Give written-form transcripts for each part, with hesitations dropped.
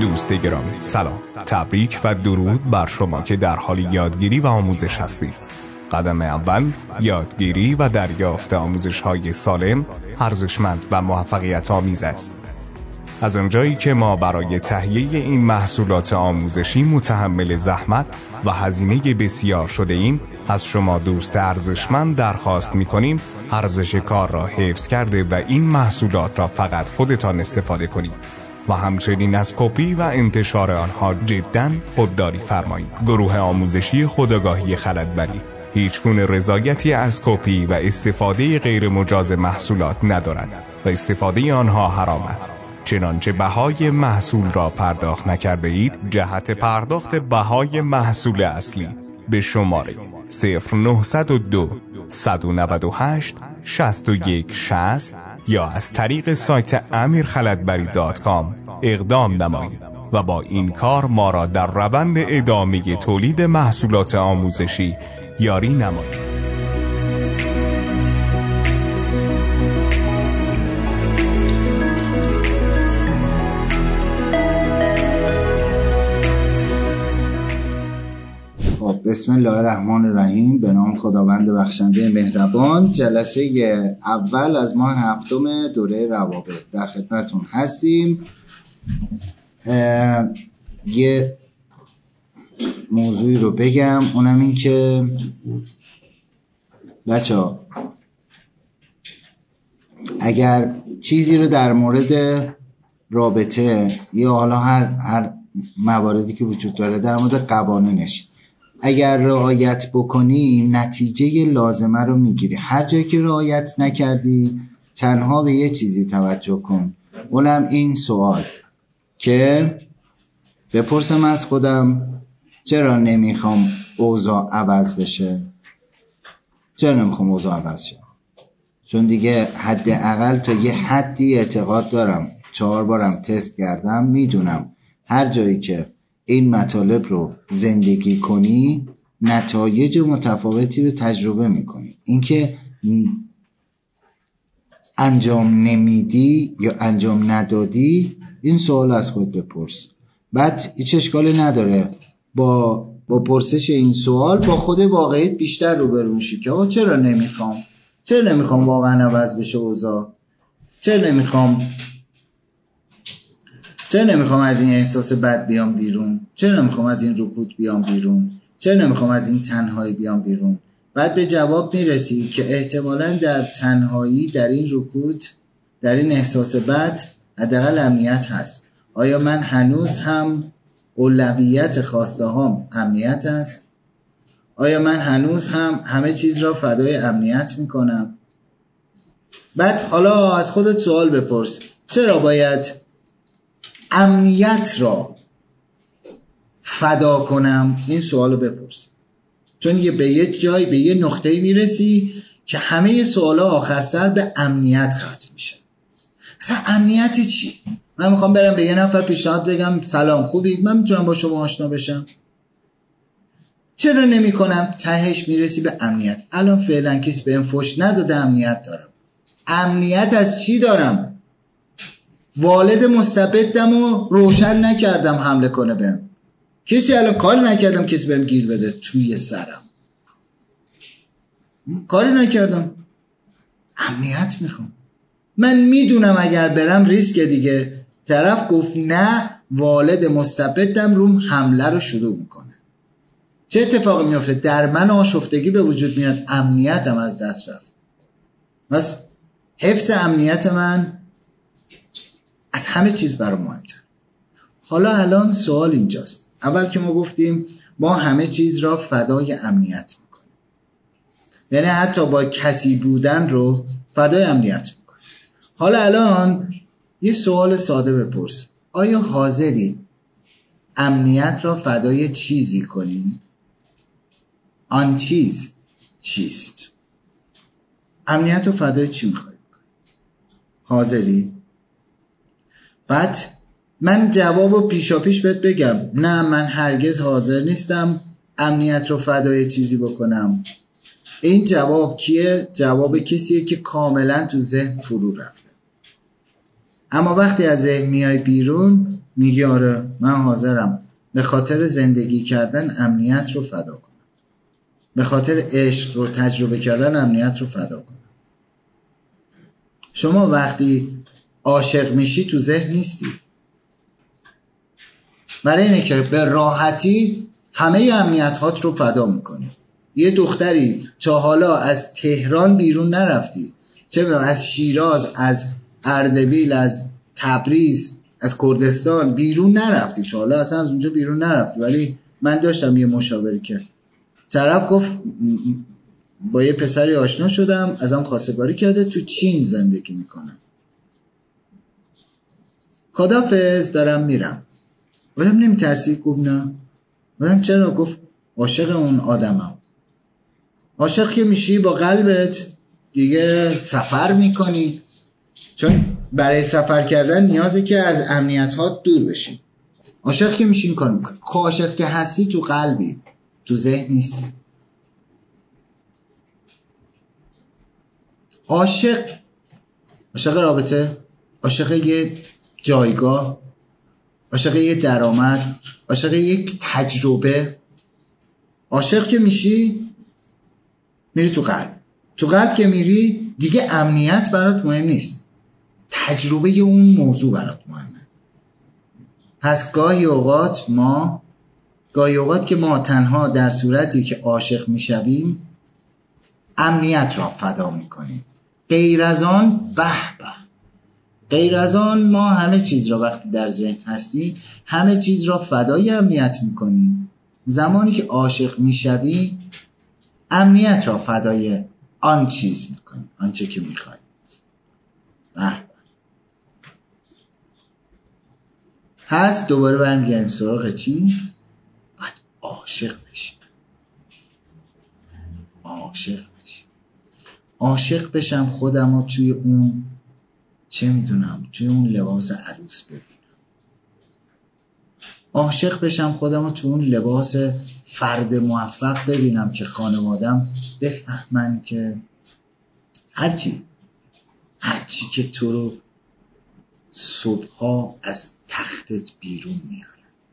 دوست گرامی، سلام، تبریک و درود بر شما که در حال یادگیری و آموزش هستید. قدم اول یادگیری و دریافت آموزش‌های سالم، ارزشمند و موفقیت آمیز است. از آنجایی که ما برای تهیه این محصولات آموزشی متحمل زحمت و هزینه بسیار شده ایم، از شما دوست ارزشمند درخواست می‌کنیم ارزش کار را حفظ کرده و این محصولات را فقط خودتان استفاده کنید و همچنین از کپی و انتشار آنها جداً خودداری فرمایید. گروه آموزشی خودآگاهی خلدبری هیچ گونه رضایتی از کپی و استفاده غیر مجاز محصولات ندارد و استفاده آنها حرام است. چنانچه بهای محصول را پرداخت نکرده اید، جهت پرداخت بهای محصول اصلی به شماره 0902 198 6160 یا از طریق سایت amirkhaladbari.com اقدام نمایید و با این کار ما را در روند ادامه تولید محصولات آموزشی یاری نمایید. بسم الله الرحمن الرحیم. به نام خداوند بخشنده مهربان. جلسه اول از ماه هفتم دوره روابط در خدمتون هستیم. یه موضوعی رو بگم، اونم این که بچه‌ها اگر چیزی رو در مورد رابطه یا حالا هر مواردی که وجود داره در مورد قوانینش اگر رعایت بکنی نتیجه لازمه رو میگیری. هر جایی که رعایت نکردی تنها به یه چیزی توجه کن، اونم این سوال که بپرسم از خودم چرا نمیخوام اوضاع عوض بشه؟ چرا نمیخوام اوضاع عوض شه؟ چون دیگه حداقل تا یه حدی اعتقاد دارم، 4 بارم تست کردم، میدونم هر جایی که این مطالب رو زندگی کنی نتایج متفاوتی رو تجربه میکنی. اینکه انجام نمیدی یا انجام ندادی، این سوال از خود بپرس. بعد هیچ اشکالی نداره با پرسش این سوال با خود واقعیت بیشتر روبرو میشی که آقا چرا نمیخوام واقعا عوض بشه اوضاع، چرا نمیخوام از این احساس بد بیام بیرون، چرا نمیخوام از این رکود بیام بیرون، چرا نمیخوام از این تنهایی بیام بیرون. بعد به جواب میرسی که احتمالاً در تنهایی، در این رکود، در این احساس بد حداقل امنیت هست. آیا من هنوز هم اولویت خواسته هام امنیت است؟ آیا من هنوز هم همه چیز را فدای امنیت میکنم؟ بعد حالا از خودت سوال بپرس چرا باید امنیت را فدا کنم؟ این سوالو بپرس، چون به یه جای به یه نقطه‌ای میرسی که همه سوالا آخر سر به امنیت ختم میشه. مثلا امنیت چی؟ من میخوام برم به یه نفر پیشنهاد بگم سلام خوبید، من میتونم با شما آشنا بشم؟ چرا نمی کنم؟ تهش میرسی به امنیت. الان فعلا کسی بهم فحش نداده امنیت دارم. امنیت از چی دارم؟ والد مستبدم و روشن نکردم حمله کنه بهم. کسی الان کاری نکردم کسی بهم گیر بده توی سرم. کاری نکردم. امنیت میخوام. من میدونم اگر برم ریسک دیگه. طرف گفت نه، والد مستبدم روم حمله رو شروع میکنه. چه اتفاقی میفته؟ در من آشفتگی به وجود میاد، امنیتم از دست رفت. بس حفظ امنیت من از همه چیز برام مهمتر. حالا الان سوال اینجاست. اول که ما گفتیم ما همه چیز را فدای امنیت میکنیم، یعنی حتی با کسی بودن رو فدای امنیت میکنیم. حالا الان یه سوال ساده بپرس، آیا حاضری امنیت را فدای چیزی کنی؟ آن چیز چیست؟ امنیت رو فدای چی میخوای کنی؟ حاضری؟ بعد من جوابو پیشا پیش بهت بگم نه، من هرگز حاضر نیستم امنیت رو فدای چیزی بکنم. این جواب کیه؟ جواب کسیه که کاملا تو ذهن فرو رفته. اما وقتی از ذهن میای بیرون میگی آره من حاضرم به خاطر زندگی کردن امنیت رو فدا کنم، به خاطر عشق رو تجربه کردن امنیت رو فدا کنم. شما وقتی عاشق میشی تو ذهن نیستی، برای اینه که به راحتی همه امنیت هات رو فدا میکنی. یه دختری تا حالا از تهران بیرون نرفتی، چه از شیراز، از اردبیل، از تبریز، از کردستان بیرون نرفتی، تا حالا اصلا از اونجا بیرون نرفتی. ولی من داشتم یه مشاوری که طرف گفت با یه پسری آشنا شدم، ازم خواستگاری کرده، تو چین زندگی میکنه، خدافظ دارم میرم. گفتم نمیترسی؟ گفت نه. گفتم چرا؟ گفت عاشق اون آدمم. عاشق که میشی با قلبت دیگه سفر میکنی، چون برای سفر کردن نیازه که از امنیت ها دور بشی. عاشق که میشی این کار میکنی. خب عاشق که هستی تو قلبی، تو ذهن نیستی. عاشق رابطه، عاشق یه جایگاه، عاشق یه درآمد، عاشق یک تجربه. عاشق که میشی میری تو قلب. تو قلب که میری دیگه امنیت برات مهم نیست، تجربه اون موضوع برات مهمه. پس گاهی اوقات که ما تنها در صورتی که عاشق میشویم امنیت را فدا میکنیم. غیر از آن غیر از آن ما همه چیز را وقتی در ذهن هستی همه چیز را فدای امنیت میکنیم. زمانی که عاشق میشوی امنیت را فدای آن چیز میکنی، آنچه که میخوای. پس دوباره برمیگردیم سراغ چی؟ باید عاشق بشی. عاشق بشم خودم رو توی اون توی اون لباس عروس ببینم. عاشق بشم خودم رو توی اون لباس فرد موفق ببینم که خانوادم بفهمن که هرچی که تو رو صبحها از تختت بیرون میاره.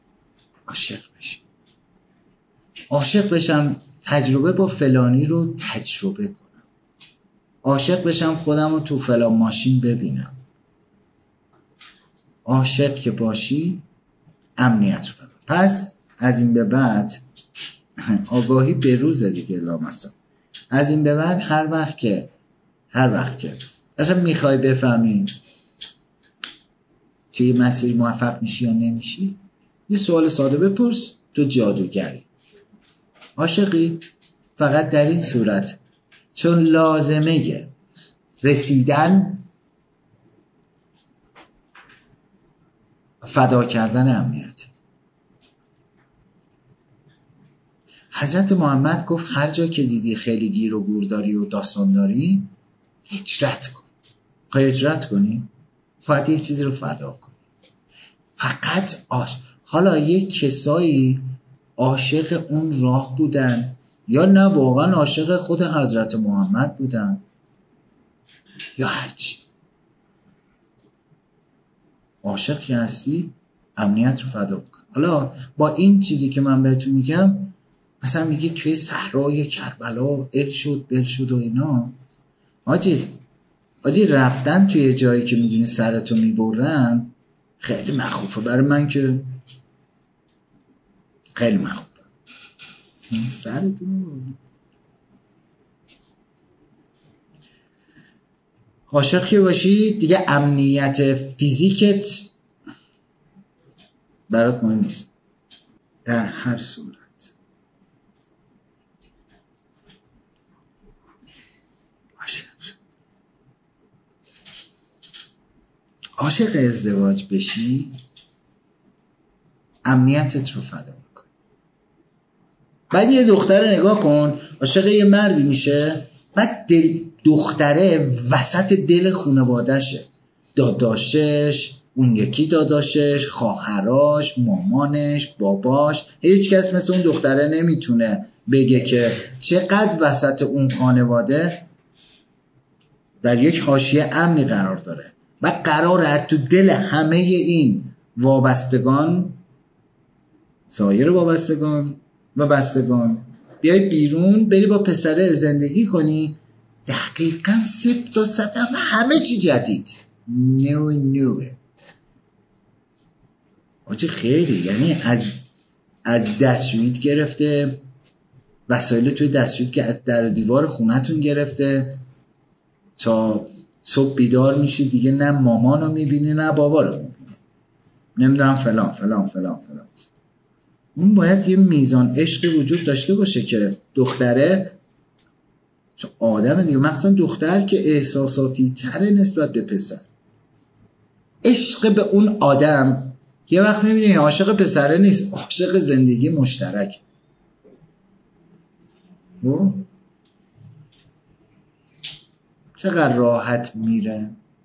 عاشق بشم تجربه با فلانی رو تجربه کنم. عاشق بشم خودم رو تو فلان ماشین ببینم. عاشق که باشی امنیت رو فدا. پس از این به بعد آگاهی به روز دیگه لامصب. از این به بعد هر وقت که اصلا میخوای بفهمی چه یه مسیری موفق میشی یا نمیشی، یه سوال ساده بپرس: تو جادوگری؟ عاشقی؟ فقط در این صورت، چون لازمه رسیدن فدا کردن امنیت. حضرت محمد گفت هر جا که دیدی خیلی گیر و گور داری و داستان داری هجرت کن. هجرت کنی باید یه چیزی رو فدا کنی. فقط حالا یک کسایی عاشق اون راه بودن یا نه واقعا عاشق خود حضرت محمد بودن یا هرچی. عاشق که هستی امنیت رو فدا کن. حالا با این چیزی که من بهتون میگم، مثلا میگی توی صحرای کربلا ال شد بل شد و اینا، آجی رفتن توی جایی که میدونی سرتو میبرن خیلی مخوفه. برای من که خیلی مخوفه. سرتو میبرن. عاشق که باشی دیگه امنیت فیزیکت برات مهم نیست در هر صورت. عاشق ازدواج بشی امنیتت رو فدا میکن. بعد یه دختر نگاه کن عاشق یه مردی میشه، بعد دختره وسط دل خانواده‌شه، داداشش، اون یکی داداشش، خواهراش، مامانش، باباش، هیچ کس مثل اون دختره نمیتونه بگه که چقدر وسط اون خانواده در یک حاشیه امنی قرار داره. و قراره تو دل همه این وابستگان، سایر وابستگان و بستگان، بیای بیرون بری با پسره زندگی کنی، دقیقا 0 تا 100 همه چی جدید، نوه آجه خیلی، یعنی از دستشوییت گرفته، وسایل توی دستشوییت که از در دیوار خونتون گرفته، تا صبح بیدار میشی دیگه نه مامانو میبینی نه بابا رو میبینی، نمیدونم فلان فلان فلان فلان. اون باید یه میزان عشق وجود داشته باشه که دختره، چون آدم دیگه، مخصوصا دختر که احساساتی تره نسبت به پسر، عشق به اون آدم یه وقت میبینی عاشق پسره نیست، عاشق زندگی مشترک. چقدر راحت میره.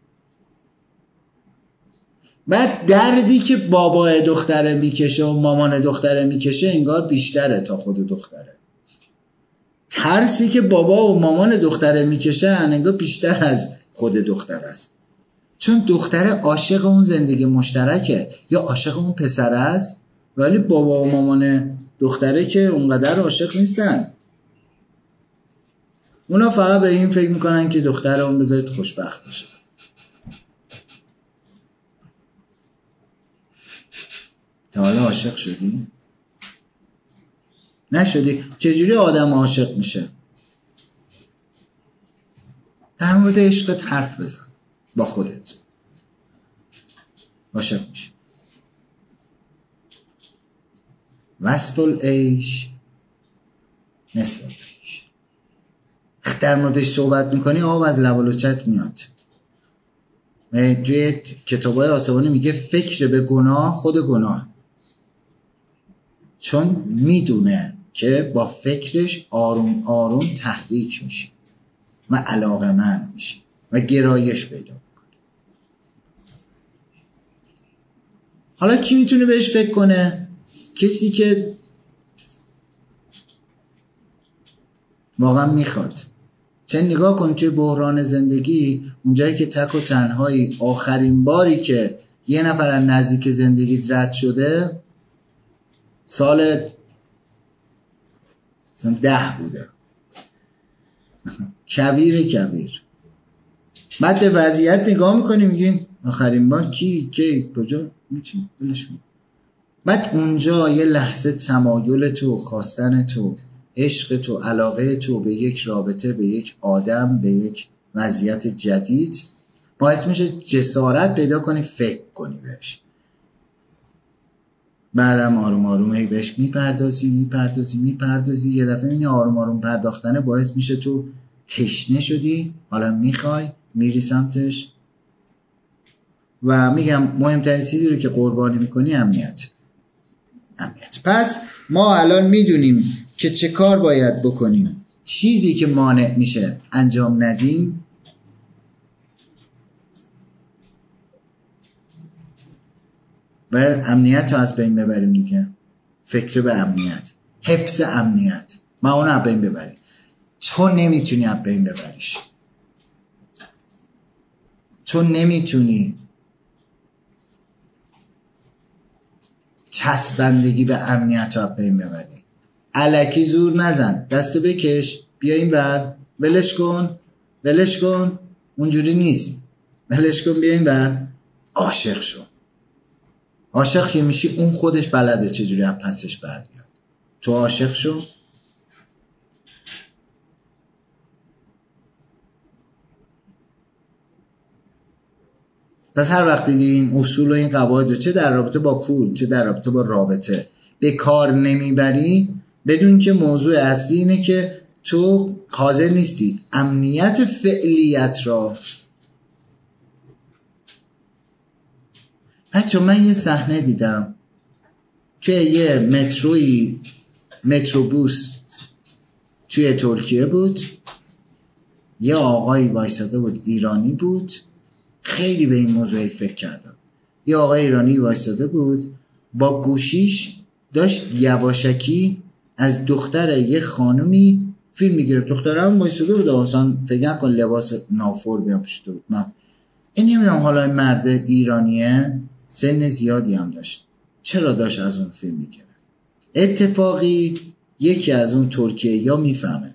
بعد دردی که بابای دختره میکشه و مامان دختره میکشه انگار بیشتره تا خود دختره. ترسی که بابا و مامان دختره میکشه انگار بیشتر از خود دختر است، چون دختره عاشق اون زندگی مشترکه یا عاشق اون پسر است، ولی بابا و مامان دختره که اونقدر عاشق نیستن. اونا فقط به این فکر میکنن که دختر اون بذارید خوشبخت بشه. تا حالا عاشق شدی؟ نشدی؟ چجوری آدم عاشق میشه؟ در مورد عشقت حرف بزن با خودت، عاشق میشه. وصف العیش نصف العیش. در موردش صحبت میکنی آب از لب و لوچت میاد. توی کتابای آسمانی میگه فکر به گناه خود گناه، چون میدونه که با فکرش آروم آروم تحریک میشه و علاقه‌مند میشه و گرایش پیدا میکنه. حالا کی میتونه بهش فکر کنه؟ کسی که واقعا میخواد. چه نگاه کن توی بحران زندگی، اونجایی که تک و تنهایی، آخرین باری که یه نفر از نزدیک زندگیت رد شده سال 10 بوده، کویر. بعد به وضعیت نگاه میکنی میگین آخرین بار کی کجا میچین بلشون. بعد اونجا یه لحظه تمایل تو، خواستن تو، عشق تو، علاقه تو به یک رابطه، به یک آدم، به یک وضعیت جدید باعث میشه جسارت پیدا کنی فکر کنی بهش. بعدم آروم آروم هی بهش میپردازی، یه دفعه میبینی آروم آروم پرداختنه باعث میشه تو تشنه شدی، حالا میخوای میری سمتش. و میگم مهمترین چیزی رو که قربانی میکنی امنیت. پس ما الان میدونیم که چه کار باید بکنیم. چیزی که مانع میشه انجام ندیم، باید امنیت رو از بین ببریم دیگه. فکر به امنیت، حفظ امنیت، ما اون از بین ببریم. تو نمیتونی از بین ببریش، تو نمیتونی چسبندگی به امنیت رو از بین ببری. الکی زور نزن، دستو بکش بیا این بر، ولش کن اونجوری نیست، ولش کن بیا این بر. عاشق شو. عاشق که میشی اون خودش بلده چجوری هم پسش بر بیاد. تو عاشق شو. پس هر وقت دیگه این اصول و این قواعد چه در رابطه با پول چه در رابطه با رابطه به کار نمیبری، بدون که موضوع اصلی اینه که تو حاضر نیستی امنیت فعلیت را. بچه من یه صحنه دیدم که یه متروبوس توی ترکیه بود، یه آقایی وایساده بود ایرانی بود. خیلی به این موضوعی فکر کردم. یه آقای ایرانی وایساده بود با گوشیش داشت یواشکی از دختر یه خانومی فیلم میگرفت. دختره هم وایساده بود، اصلا فکر نکن لباس نافور بیان پوشیده بود، من این نمیدونم حالا این مرد ایرانیه سن زیادی هم داشت، چرا داشت از اون فیلم میگرفت؟ اتفاقی یکی از اون ترکیه یا میفهمه،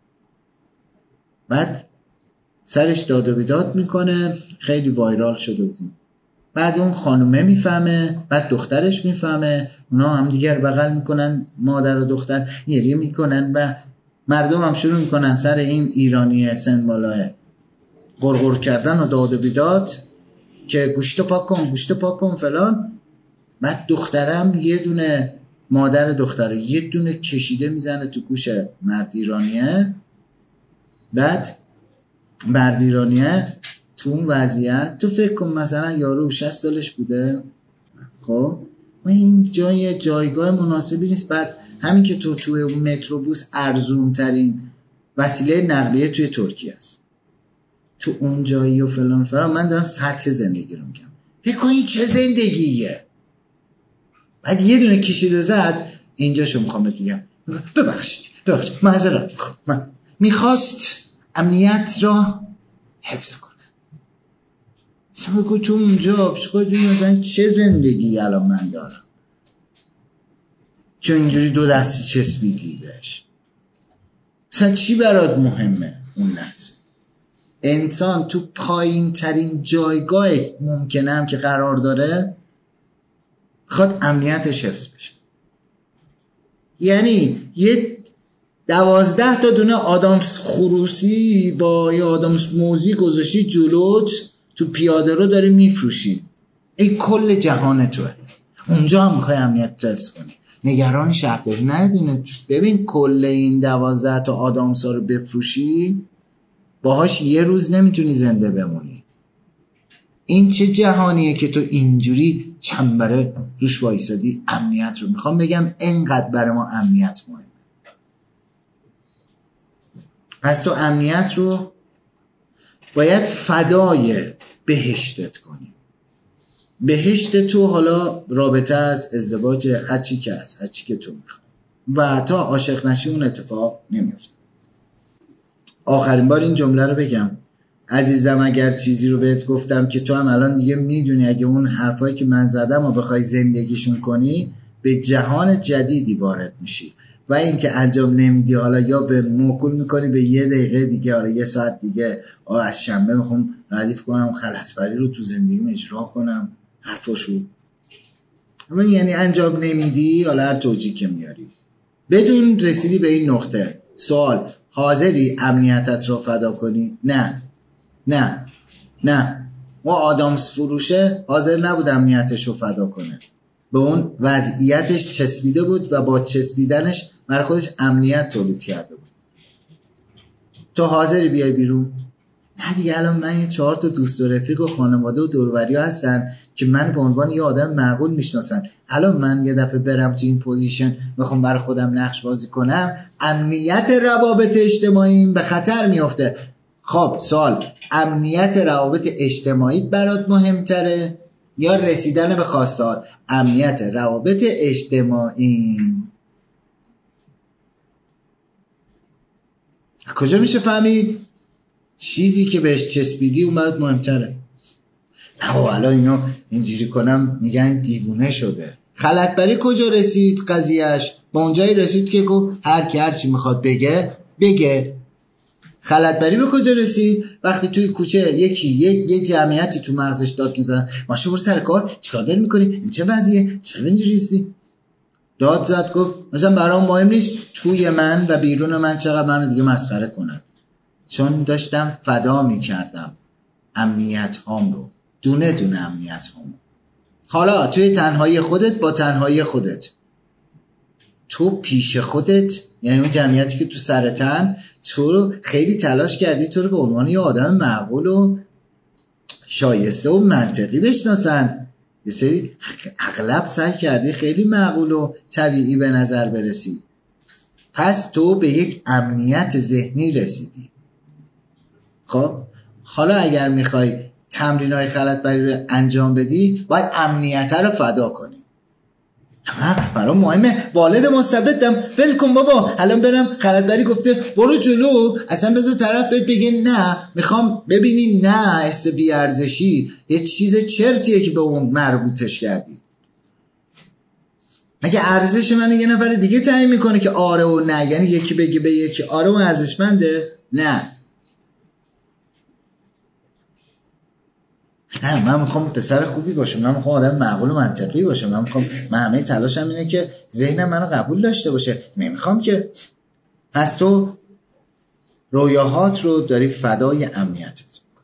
بعد سرش داد و بیداد میکنه، خیلی وایرال شده بودیم. بعد اون خانومه میفهمه، بعد دخترش میفهمه، اونا هم دیگر بغل میکنن، مادر و دختر گریه میکنن و مردم هم شروع میکنن سر این ایرانی سن بالاه غرغر کردن و داد و بیداد که گوشتو پاک کن گوشتو پاک کن فلان. بعد دخترم یه دونه، مادر دختره یه دونه کشیده میزنه تو گوش مرد ایرانیه. بعد مرد ایرانیه تو اون وضعیت، تو فکر کن مثلا یارو 60 سالش بوده، خب این جایگاه مناسبی نیست. بعد همین که توی متروبوس ارزون ترین وسیله نقلیه توی ترکیه است، تو اون جایی و فلان فلان. من دارم سطح زندگی رو میگم، فکر کن این چه زندگیه. بعد یه دونه کشیده زد اینجاشو میخوام بگم، ببخشید معذرت من میخواست امنیت را حفظ کنه. مثلا بگو تو اونجا خود بگیم مثلا چه زندگی الان من دارم چون اینجوری دو دستی چسبیدی بهش. مثلا چی برات مهمه اون لحظه؟ انسان تو پایین ترین جایگاه ممکنه هم که قرار داره خواهد امنیتش حفظ بشه. یعنی یه 12 تا دونه آدامس خروسی با یه آدامس موزی گذاشتی جلوت، تو پیاده رو داری میفروشی، این کل جهان توه. اونجا هم میخوای امنیت حفظ کنی، نگران شهرداری ندونه. ببین کل این 12 تا آدامس ها رو بفروشی باهاش یه روز نمیتونی زنده بمونی. این چه جهانیه که تو اینجوری چنبره روش وایسادی امنیت رو. میخوام بگم انقدر برای ما امنیت مهمه. پس تو امنیت رو باید فدای بهشتت کنی. بهشت تو حالا رابطه از ازدواج، هرچی که هست، هرچی که تو میخوای، و تا عاشق نشی اون اتفاق نمیفته. آخرین بار این جمله رو بگم، عزیزم اگر چیزی رو بهت گفتم که تو هم الان دیگه میدونی، اگه اون حرفایی که من زدم و بخوای زندگیشون کنی به جهان جدیدی وارد میشی و این که انجام نمیدی، حالا یا به موکول میکنی به یه دقیقه دیگه، حالا یه ساعت دیگه از شنبه میخوام ردیف کنم خلطبری رو تو زندگیم اجرا کنم حرفاشو، اما یعنی انجام نمیدی، حالا هر توجیه که میاری. بدون رسیدی به این نقطه سوال، حاضری امنیتت رو فدا کنی؟ نه ما آدامس فروشه حاضر نبود امنیتش رو فدا کنه، به اون وضعیتش چسبیده بود و با چسبیدنش برای خودش امنیت تولید کرده بود. تو حاضری بیای بیرون؟ نه دیگه. الان من یه 4 تا دوست و رفیق و خانواده و دوروبری هستن که من به عنوان یه آدم معقول میشناسن. الان من یه دفعه برم تو این پوزیشن بخوام برای خودم نقش بازی کنم، امنیت روابط اجتماعیم به خطر میفته. خب سوال، امنیت روابط اجتماعی برات مهمتره یا رسیدن به خواستار؟ امنیت روابط اجتماعی. کجا میشه فهمید چیزی که بهش چسبیدی اون برات مهمتره؟ نه الان اینو اینجوری کنم میگن دیوونه شده. خلطبری کجا رسید قضیهش؟ با اونجایی رسید که گفت هر کی هر چی میخواد بگه. خلطبری به کجا رسید؟ وقتی توی کوچه یکی یه جمعیتی تو مغزش داد میزنن ماشو برو سر کار، چیکار داری میکنی، این چه وضعیه، چرا اینجوری هستی؟ داد زد گفت مثلا برام مهم نیست توی من و بیرون من چقدر منو دیگه مسخره کنن، چون داشتم فدا میکردم امنیت هام رو، دونه دونه امنیت هام. حالا توی تنهایی خودت، با تنهایی خودت، تو پیش خودت، یعنی اون جمعیتی که تو سرتن، تو رو خیلی تلاش کردی تو رو به عنوان یه آدم معقول و شایسته و منطقی بشناسن، یه سری اغلب سعی کردی خیلی معقول و طبیعی به نظر برسی، پس تو به یک امنیت ذهنی رسیدی. خب حالا اگر میخوای تمرینای خلطبری رو انجام بدی باید امنیت رو فدا کنی. برام مهمه. والد مستبدم، ول کن بابا، الان برم خلطبری گفته برو جلو، اصلا بذار طرف بهت بگه نه میخوام ببینی، نه حس بی ارزشی یه چیز چرتیه که به اون مربوطش کردی. مگه ارزش من یه نفر دیگه تعیین میکنه که آره و نه؟ یعنی یکی بگه به یکی آره و ارزشمنده؟ نه من میخوام پسر خوبی باشم، من میخوام آدم معقول و منطقی باشم، من میخوام، من همه تلاشم اینه که ذهنم منو قبول داشته باشه، نمیخوام که. پس تو رویاهات رو داری فدای امنیتت میکنی.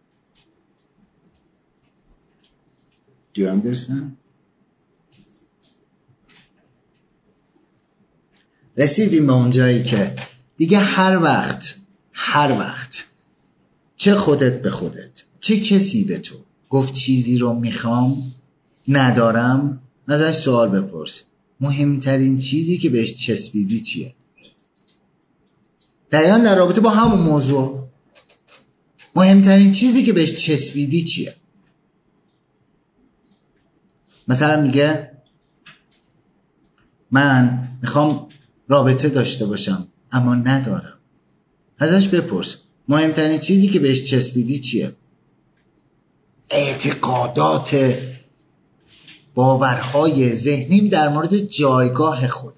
Do you understand؟ رسیدیم به اون جایی که دیگه هر وقت چه خودت به خودت چه کسی به تو گفت چیزی رو میخوام ندارم، ازش سوال بپرس مهمترین چیزی که بهش چسبیدی چیه؟ دقیقا در رابطه با همون موضوع مهمترین چیزی که بهش چسبیدی چیه؟ مثلا میگه من میخوام رابطه داشته باشم اما ندارم، ازش بپرس مهمترین چیزی که بهش چسبیدی چیه؟ اعتقادات، باورهای ذهنیم در مورد جایگاه خودم.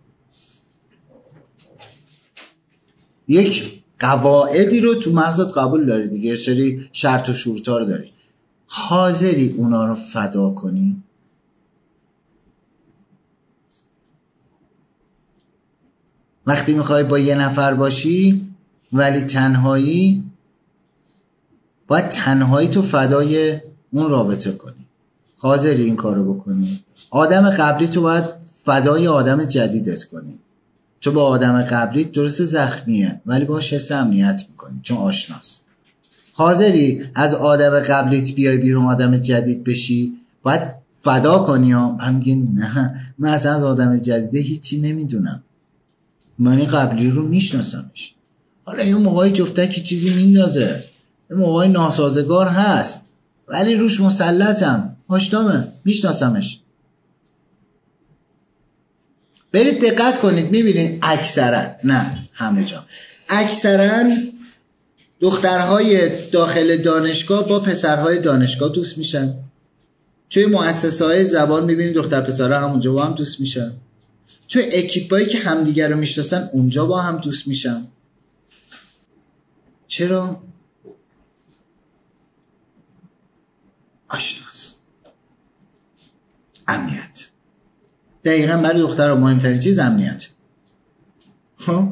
یک قواعدی رو تو مغزت قبول داری دیگه، یه سری شرط و شروطا رو داری، حاضری اونا رو فدا کنی؟ وقتی میخوای با یه نفر باشی ولی تنهایی، باید تنهایی تو فدای اون رابطه کنی، حاضری این کارو بکنی؟ آدم قبلی تو باید فدای آدم جدیدت کنی. تو با آدم قبلی درست زخمیه ولی باهاش حس امنیت میکنی چون آشناست. حاضری از آدم قبلیت بیای بیرون آدم جدید بشی؟ باید فدا کنی. هم میگه نه من اصلا از آدم جدیده هیچی نمیدونم، من این قبلی رو میشناسمش. حالا یه موقعی جفتکی چیزی میندازه، یه موقعی ناسازگار هست ولی روش مسلطم، آشنامه، میشناسمش. برید دقت کنید میبینید اکثرا، نه همه جا، اکثرا دخترهای داخل دانشگاه با پسرهای دانشگاه دوست میشن. توی مؤسسه های زبان میبینید دختر پسرها همونجا با هم دوست میشن. توی اکیپایی که همدیگر رو میشناسن اونجا با هم دوست میشن. چرا؟ آشناس، امنیت. دقیقا برای دخترها مهمترین چیز امنیت. خب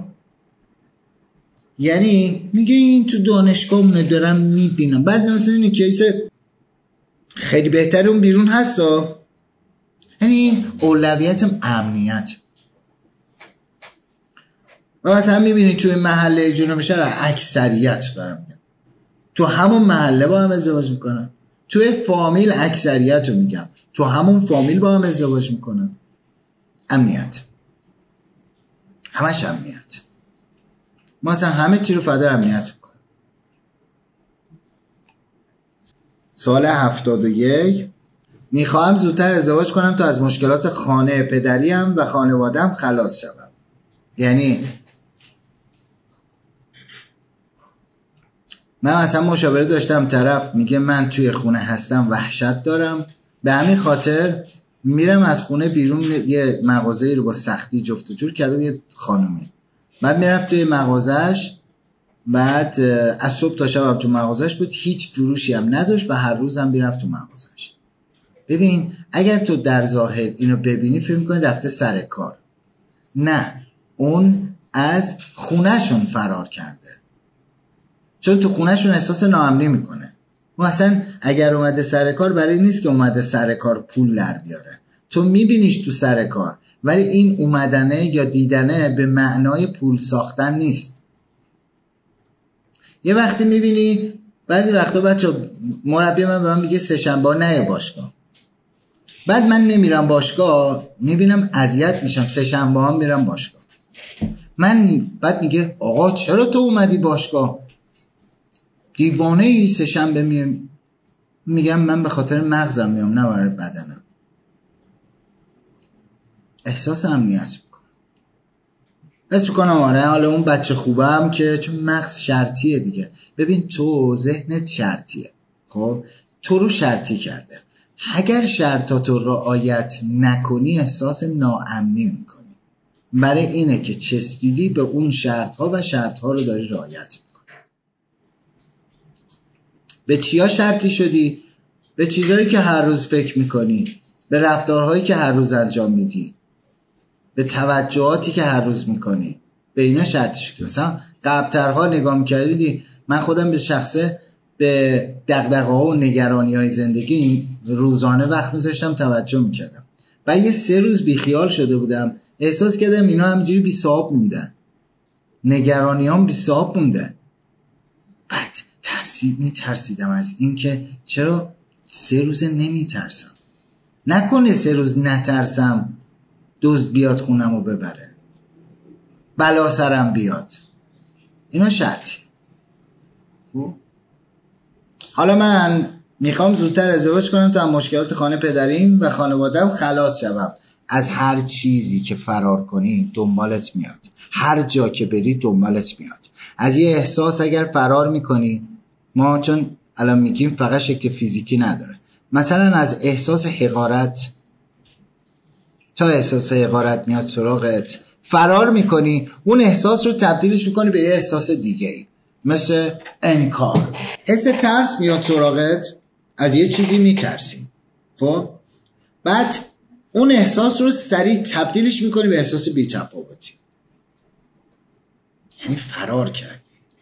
یعنی میگه این تو دانشگاه مونه دارم میبینم، بعد مثلا این کیس خیلی بهتر اون بیرون هستا. یعنی اولویتم امنیت. و مثلا میبینی توی محله جنوب شهر اکثریت دارم میگم تو همون محله با هم ازدواج میکنن، توی فامیل اکثریت رو میگم تو همون فامیل با هم ازدواج میکنن. امنیت، همش امنیت. ما اصلا همه چی رو فدای امنیت میکنیم. سال 71 میخواهم زودتر ازدواج کنم تا از مشکلات خانه پدریم و خانوادم خلاص شوم. یعنی من مثلا مشاوره داشتم، طرف میگه من توی خونه هستم وحشت دارم، به همین خاطر میرم از خونه بیرون، یه مغازه‌ای رو با سختی جفت و جور کردم، یه خانومی، بعد میرفت توی مغازه‌اش، بعد از صبح تا شب تو مغازه‌اش بود، هیچ فروشی هم نداشت و هر روز هم میرفت تو مغازه‌اش. ببین اگر تو در ظاهر اینو ببینی فکر می‌کنی رفته سر کار، نه، اون از خونه‌شون فرار کرده، چون تو خونه‌شون احساس ناامنی میکنه. و اصلا اگر اومده سر کار برای نیست که اومده سر کار پول در بیاره، تو میبینیش تو سر کار، ولی این اومدنه یا دیدنه به معنای پول ساختن نیست. یه وقتی میبینی بعضی وقتا بچه مربی من به من میگه سه‌شنبه نه باشگاه، بعد من نمیرم باشگاه، میبینم اذیت میشم، سه‌شنبه ها میرم باشگاه. من بعد میگه آقا چرا تو اومدی باشگاه؟ دیوانه ای، سه‌شنبه میام. میگم من به خاطر مغزم میام نه برای بدنم. احساس امنیت میکنم. حس میکنم آره حالا اون بچه خوبم که چون مغز شرطیه دیگه. ببین تو ذهنت شرطیه، خب تو رو شرطی کرده. اگر شرطاتو رعایت نکنی احساس ناامنی میکنی. برای اینه که چسبیدی به اون شرطها و شرطها رو داری رعایت میکنی. به چیا شرطی شدی؟ به چیزهایی که هر روز فکر میکنی، به رفتارهایی که هر روز انجام میدی، به توجهاتی که هر روز میکنی، به اینا شرطی شدی. مثلا قبل‌ترها نگاه میکردی من خودم به شخصه به دغدغه‌ها و نگرانی‌های زندگی روزانه وقت میذاشتم، توجه میکردم. بعد یه 3 روز بیخیال شده بودم، احساس کردم اینا همینجوری بی صاحب موندن، نگرانیام بی صاحب موندن. بعد میترسیدم از این که چرا 3 روز نمیترسم. نکنه 3 روز نترسم دزد بیاد خونم رو ببره، بلا سرم بیاد. اینا شرطی. حالا من میخوام زودتر ازدواج کنم تا مشکلات خانه پدریم و خانوادم خلاص شوم. از هر چیزی که فرار کنی دنبالت میاد، هر جا که بری دنبالت میاد. از یه احساس اگر فرار میکنی، ما چون الان میگیم فقط شکل فیزیکی نداره، مثلا از احساس حقارت تا احساس حقارت میاد سراغت، فرار میکنی، اون احساس رو تبدیلش میکنی به یه احساس دیگه مثل انکار. حس ترس میاد سراغت، از یه چیزی میترسی، خب بعد اون احساس رو سریع تبدیلش میکنی به احساس بی‌تفاوتی، یعنی فرار کردی.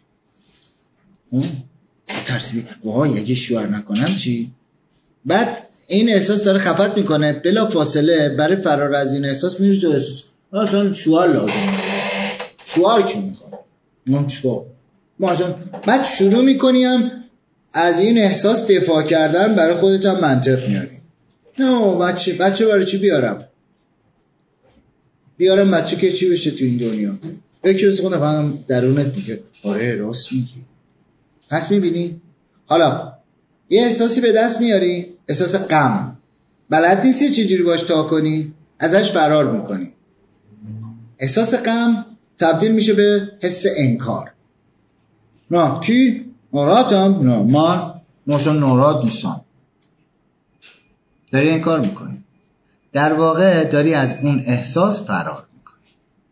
ترسیدی وای اگه شوهر نکنم چی؟ بعد این احساس داره خفت میکنه، بلا فاصله برای فرار از این احساس میری تو احساس اصلا شوهر لازم، شوهر کی میخواد من چیکار. بعد شروع میکنیم از این احساس دفاع کردن، برای خودت هم منطق میاری. نه بچه برای چی بیارم بچه که چی بشه تو این دنیا. یکی از خودم هم درونت میگه آره راست میگی. پس میبینی حالا یه احساسی به دست میاری، احساس غم، بلد نیستی چجوری باش تا کنی، ازش فرار میکنی. احساس غم تبدیل میشه به حس انکار. نه کی؟ ناراحتم؟ نه من مثلا ناراحت نیستم. داری انکار میکنی، در واقع داری از اون احساس فرار میکنی.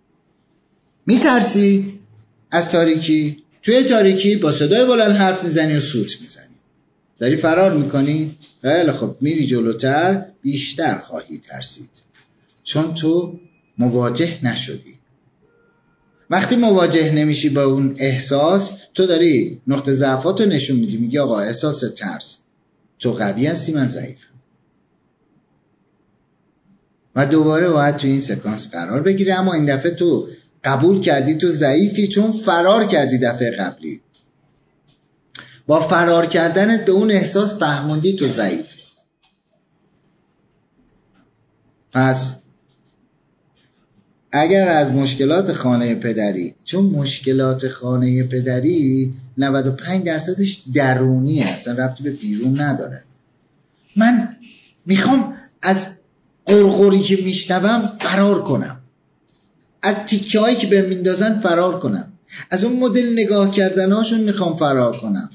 میترسی از تاریکی، توی تاریکی با صدای بلند حرف میزنی و سوت میزنی، داری فرار میکنی. خیلی خب میری جلوتر، بیشتر خواهی ترسید چون تو مواجه نشدی. وقتی مواجه نمیشی با اون احساس، تو داری نقطه ضعفاتو نشون میدی، میگی آقا احساس ترس، تو قوی هستی من ضعیفم. و دوباره باید تو این سکانس قرار بگیری. اما این دفعه تو قبول کردی تو ضعیفی چون فرار کردی دفعه قبلی. با فرار کردنت به اون احساس فهموندی تو ضعیفی. پس اگر از مشکلات خانه پدری، چون مشکلات خانه پدری 95%ش درونیه، اصلا ربطی به بیرون نداره. من میخوام از قرقری که میشنوم فرار کنم، از تیکه هایی که به میندازن فرار کنم، از اون مدل نگاه کردن هاشون میخوام فرار کنم،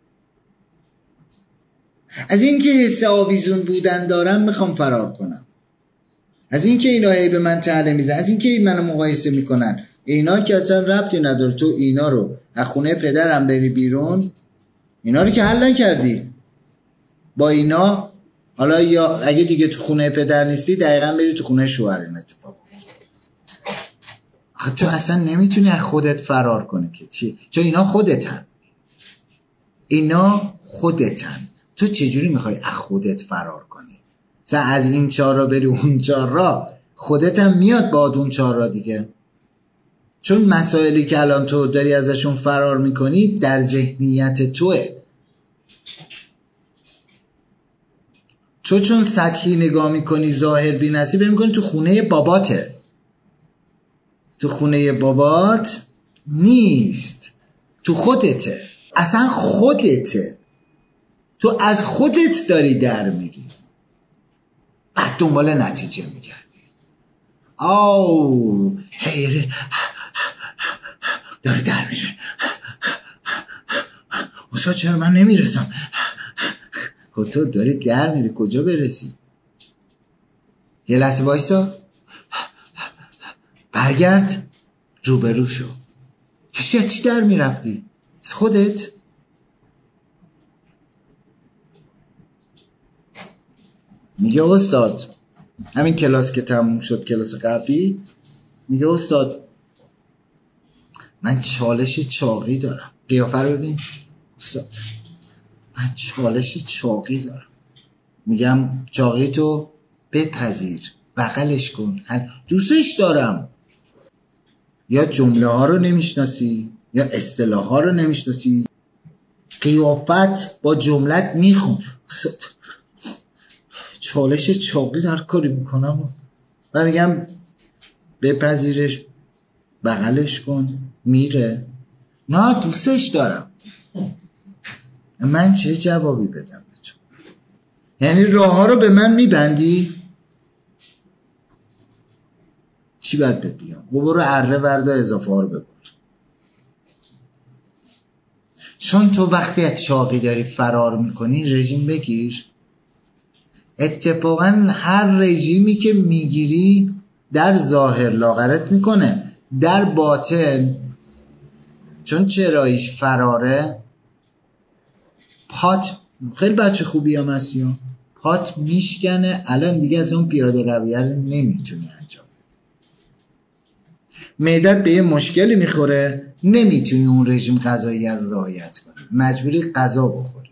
از این که حس آویزون بودن دارم میخوام فرار کنم، از این که اینا هی به من طعنه میزنن، از این که منو مقایسه میکنن. اینا که اصلا ربطی نداره. تو اینا رو از خونه پدرم بری بیرون، اینا رو که حل نکردی. با اینا حالا یا اگه دیگه تو خونه پدر نیستی دقیقا بری تو خونه شوهر، این اتفاق تو اصلا نمیتونی از خودت فرار کنی که چی؟ چون اینا خودتن. تو چجوری میخوای از خودت فرار کنی؟ مثلا از این چهار بری اون چهار، خودت هم میاد با اون چهار دیگه. چون مسائلی که الان تو داری ازشون فرار میکنی در ذهنیت توه. تو چون سطحی نگاه میکنی، ظاهر بی‌نصیب فکر میکنی تو خونه باباته. تو خونه بابات نیست، تو خودته. اصلا خودته. تو از خودت داری در میری، بعد دنبال نتیجه میگردی. آو حیره داره در میره. استاد چرا من نمیرسم؟ خب تو داری در میری کجا برسی؟ یه لحظه وایسا، برگرد روبرو شو. چی در میرفتی؟ از خودت؟ میگه استاد، همین کلاس که تموم شد، کلاس قبلی، میگه استاد من چالش چاقی دارم. قیافه رو ببین استاد، من چالش چاقی دارم. میگم چاقی تو بپذیر، بغلش کن، دوستش دارم. یا جمله ها رو نمیشناسی یا اصطلاح ها رو نمیشناسی، قیافت با جملت میخون. چالش چاقی در کاری میکنم و میگم بپذیرش، بغلش کن. میره نه دوستش دارم. من چه جوابی بدم به تو؟ یعنی راه ها رو به من میبندی؟ چی باید بهت بگم؟ برو اره وردا اضافه ها رو ببر. چون تو وقتی از چاقی داری فرار میکنی رژیم بگیر. اتفاقا هر رژیمی که میگیری در ظاهر لاغرت میکنه، در باطن چون چراییش فراره پات، خیلی بچه خوبی هم هستی، پات میشکنه. الان دیگه از اون پیاده رویه رو نمیتونی انجام. معدت به یه مشکلی میخوره، نمیتونی اون رژیم غذایی رو رعایت کنی، مجبوری غذا بخوری.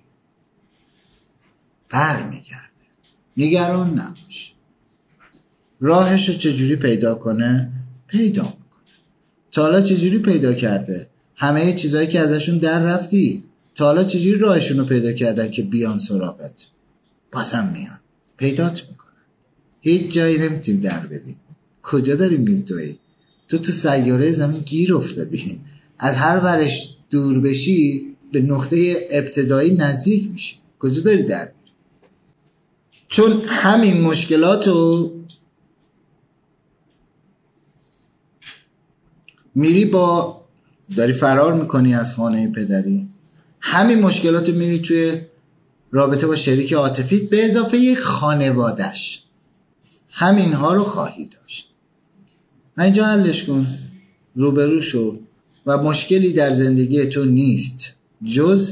برمیگرده. نگران نباش. راهشو چجوری پیدا کنه؟ پیدا میکنه. تا حالا چجوری پیدا کرده؟ همه چیزایی که ازشون در رفتی تا حالا چجوری راهشون رو پیدا کردن که بیان سراغت؟ بازم میان، پیدات میکنن. هیچ جایی نمیتونی در ببین. کجا داری میدوی؟ تو سیاره زمین گیر افتادی. از هر ورش دور بشی به نقطه ابتدایی نزدیک میشی. کجا داری در میری؟ چون همین مشکلاتو میری داری فرار میکنی از خانه پدری، همین مشکلاتو میری توی رابطه با شریک عاطفیت به اضافه یک خانوادش. همینها رو خواهی داشت. اینجا حلش کن، روبرو شو و مشکلی در زندگی تو نیست جز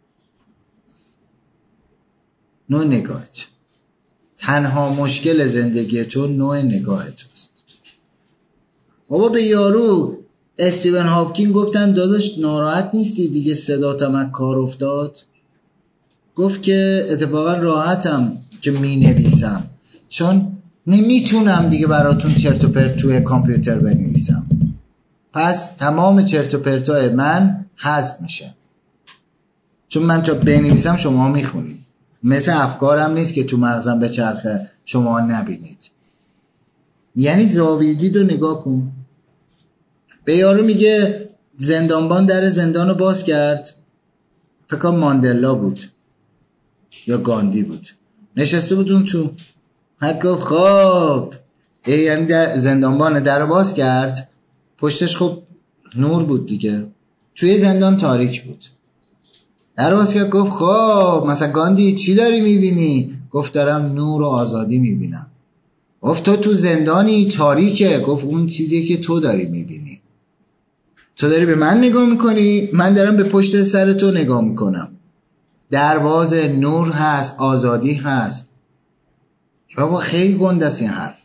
نوع نگاهت. تنها مشکل زندگی تو نوع نگاه توست. بابا به یارو استیون هاپکینگ گفتن داداش ناراحت نیستی دیگه صداتم از کار افتاد؟ گفت که اتفاقا راحتم که می نویسم، چون نمیتونم دیگه براتون چرت و پرت توی کامپیوتر بنویسم. پس تمام چرت و پرتای من حذف میشه، چون من تا بنویسم شما میخونید. مثل افکارم نیست که تو مغزم به چرخه شما نبینید. یعنی زاویه دید رو نگاه کن. به یارو میگه زندانبان در زندان رو باز کرد، فکر کنم ماندلا بود یا گاندی بود، نشسته بود اون تو. حد گفت خب یعنی زندانبان در رو باز کرد، پشتش خب نور بود دیگه، توی زندان تاریک بود. در باز کرد گفت خب مثلا گاندی چی داری میبینی؟ گفت دارم نور و آزادی میبینم. گفت تو زندانی تاریکه. گفت اون چیزیه که تو داری میبینی. تو داری به من نگاه میکنی، من دارم به پشت سر تو نگاه میکنم. درواز نور هست، آزادی هست. بابا خیلی گنده است این حرف.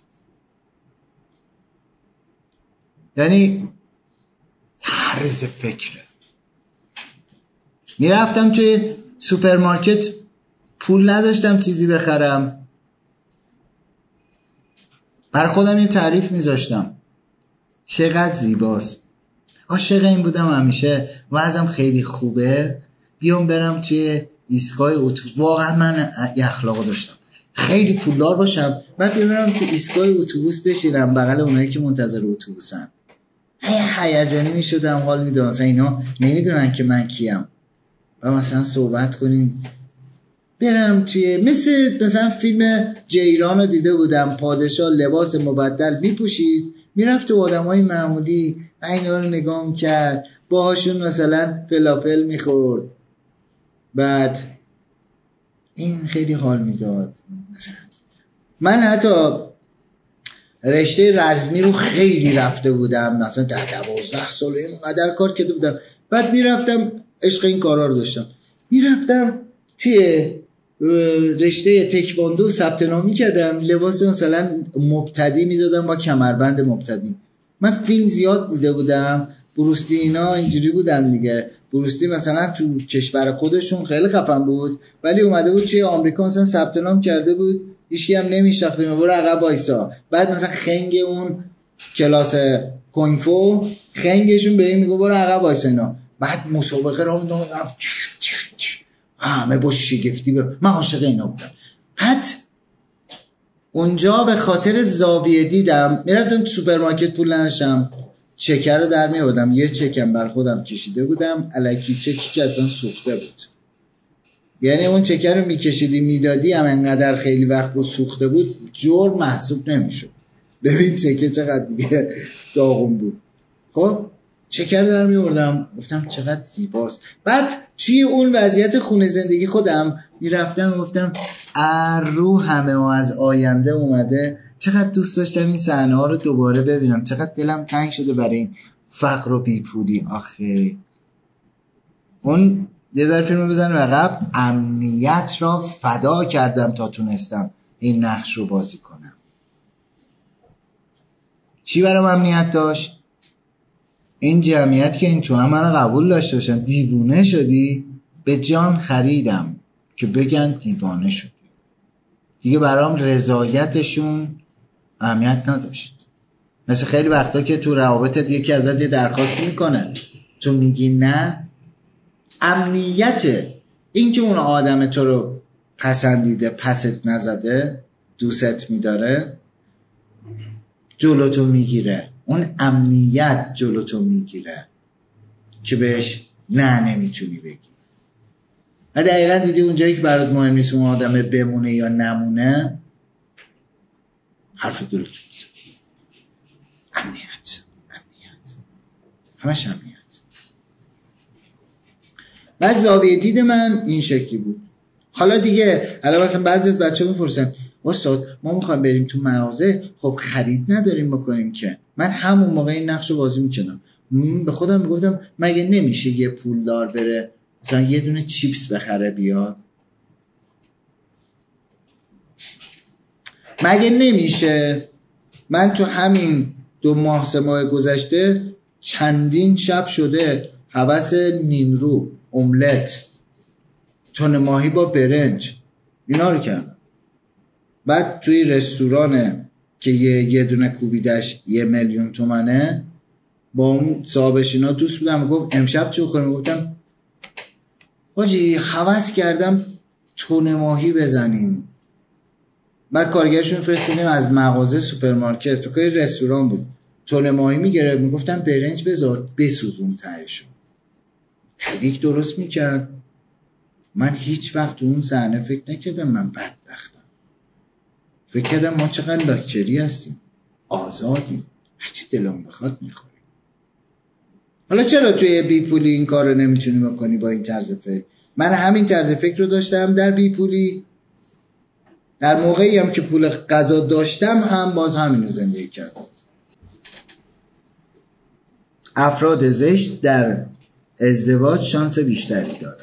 یعنی طرز فکره. میرفتم توی سوپرمارکت، پول نداشتم چیزی بخرم، بر خودم یه تعریف میذاشتم چقدر زیباست، عاشق این بودم همیشه، وضعم خیلی خوبه، بیام برم توی ایستگاه اتوبوس. واقعا من یه اخلاق داشتم، خیلی پولدار باشم، بعد برم تو ایستگاه اتوبوس بشینم بغل اونایی که منتظر اتوبوسن. هیجانی میشدم، حال میدادم، مثلا اینا نمیدونن که من کیم و مثلا صحبت کنیم. برم توی مثلا فیلم جیران رو دیده بودم، پادشاه لباس مبدل میپوشید میرفت تو آدمای معمولی اینا رو نگاه میکرد، باهاشون مثلا فلافل میخورد. بعد این خیلی حال میداد. من حتی رشته رزمی رو خیلی رفته بودم، مثلا در 12 سال اینقدر کار کرده بودم. بعد میرفتم، عشق این کارا رو داشتم، میرفتم توی رشته تکواندو ثبت نام کردم، لباس مثلا مبتدی میدادم با کمربند مبتدی. من فیلم زیاد دیده بودم، بروسلی اینا اینجوری بودن دیگه. بروسلی مثلا تو کشور خودشون خیلی خفن بود، ولی اومده بود توی آمریکا مثلا ثبت نام کرده بود، هیچکی هم نمیشناخته، برو عقب وایسا. بعد مثلا خنگ اون کلاس کنگفو خنگشون به این میگه برو عقب وایسا اینا. بعد مسابقه رو همه با شگفتی من عاشق اینا بودم. حتی اونجا به خاطر زاویه دیدم، میرفتم تو سوپرمارکت پول نداشتم، چکر رو در میآوردم، یه چکم بر خودم کشیده بودم الکی، چکی که اصلا سوخته بود. یعنی اون چکر رو میکشیدی میدادی هم انقدر خیلی وقت بود سوخته بود، جور محسوب نمیشد. ببین چکه چقدر دیگه داغون بود. خب چکر در میوردم، گفتم چقدر زیباست. بعد توی اون وضعیت خونه زندگی خودم میرفتم گفتم رو همه ما از آینده اومده، چقدر دوست داشتم این صحنه ها رو دوباره ببینم، چقدر دلم تنگ شده برای این فقر و بیپولی. آخه اون یه ذره فیلم بزنم عقب، امنیت را فدا کردم تا تونستم این نقش رو بازی کنم. چی برام امنیت داشت؟ این جمعیت که این تو هم منو قبول داشته باشن. دیوونه شدی؟ به جان خریدم که بگن دیوانه شدی. دیگه برام رضایتشون اهمیت نداشت. مثل خیلی وقتا که تو روابطت یکی ازت یه درخواستی میکنه، تو میگی نه، امنیت این که اون آدم تو رو پسندیده، پست نزده، دوست میداره، جلوتو میگیره. اون امنیت جلوتو میگیره که بهش نه نمیتونی بگی. و دقیقا دیدی اونجایی که برات مهم نیست اون آدم بمونه یا نمونه، حرف دلت امنیت همش امنیت. بعد زاویه دید من این شکلی بود. حالا دیگه الان مثلا بعضی از بچه‌ها میپرسن استاد ما میخوایم بریم تو مغازه، خب خرید نداریم بکنیم که. من همون موقع این نقش رو بازی میکنم، به خودم میگفتم مگه نمیشه یه پولدار بره مثلا یه دونه چیپس بخره بیاد؟ مگه نمیشه؟ من تو همین 2 ماه 3 ماه گذشته چندین شب شده هوس نیمرو، املت، تن ماهی با برنج اینا رو کردم. بعد توی رستورانه که یه دونه کوبیدش 1,000,000 تومنه، با اون صاحبش اینا دوست بودم، گفت امشب چه بخوریم؟ گفتم حاجی هوس کردم تن ماهی بزنیم. بعد کارگرشون فرستادیم از مغازه سوپرمارکت، فکر کنم رستوران بود، تن ماهی میگرفت، میگفتم برنج بذار بسوزون تهشو. تدیک درست میکرد. من هیچ وقت تو اون صحنه فکر نکردم من بدبختم. فکر کردم ما چقدر لاکچری هستیم، آزادیم، هرچی دلم بخواد میخوریم. حالا چرا توی بیپولی این کار رو نمیتونی بکنی با این طرز فکر؟ من همین طرز فکر رو داشتم در بیپولی، در موقعی هم که پول غذا داشتم هم باز همین رو زندگی کردم. افراد زشت در ازدواج شانس بیشتری دارند.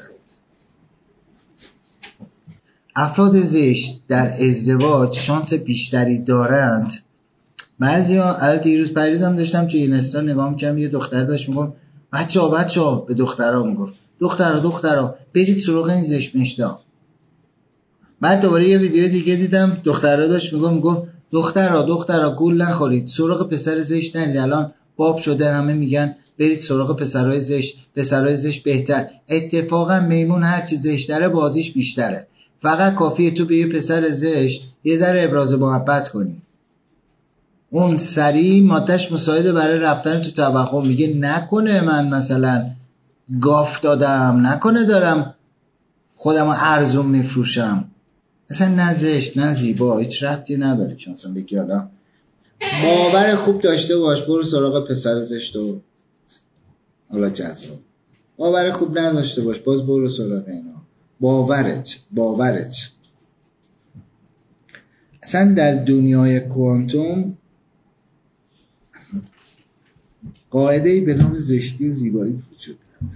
افراد زشت در ازدواج شانس بیشتری دارند. بعضیا الان دیروز پریز هم داشتم توی اینستا نگاه می‌کردم، یه دختر داشت میگفت بچه‌ها به دخترها میگفت دخترها برید سراغ این زشت مشتا. بعد دوباره یه ویدیو دیگه دیدم دخترها داشت میگفت دخترها گول نخورید، سراغ پسر زشت نرید، الان باب شده همه میگن برید سراغ پسرای زشت بهتر. اتفاقا میمون هر چی زشتره بازیش بیشتره. فقط کافیه تو به یه پسر زشت یه ذره ابراز محبت کنی، اون سریع مادهش مساعده برای رفتن تو توهم. میگه نکنه من مثلا گاف دادم، نکنه دارم خودمو ارزون میفروشم. اصلا نه زشت نه زیبا، هیچ ربطی نداره که مثلا بگی حالا باور خوب داشته باش برو سراغ پسر زشت و حالا جذاب، باور خوب نداشته باش باز برو سراغ اینا. باورت اصلا در دنیای کوانتوم قاعده‌ای به نام زشتی و زیبایی وجود داره.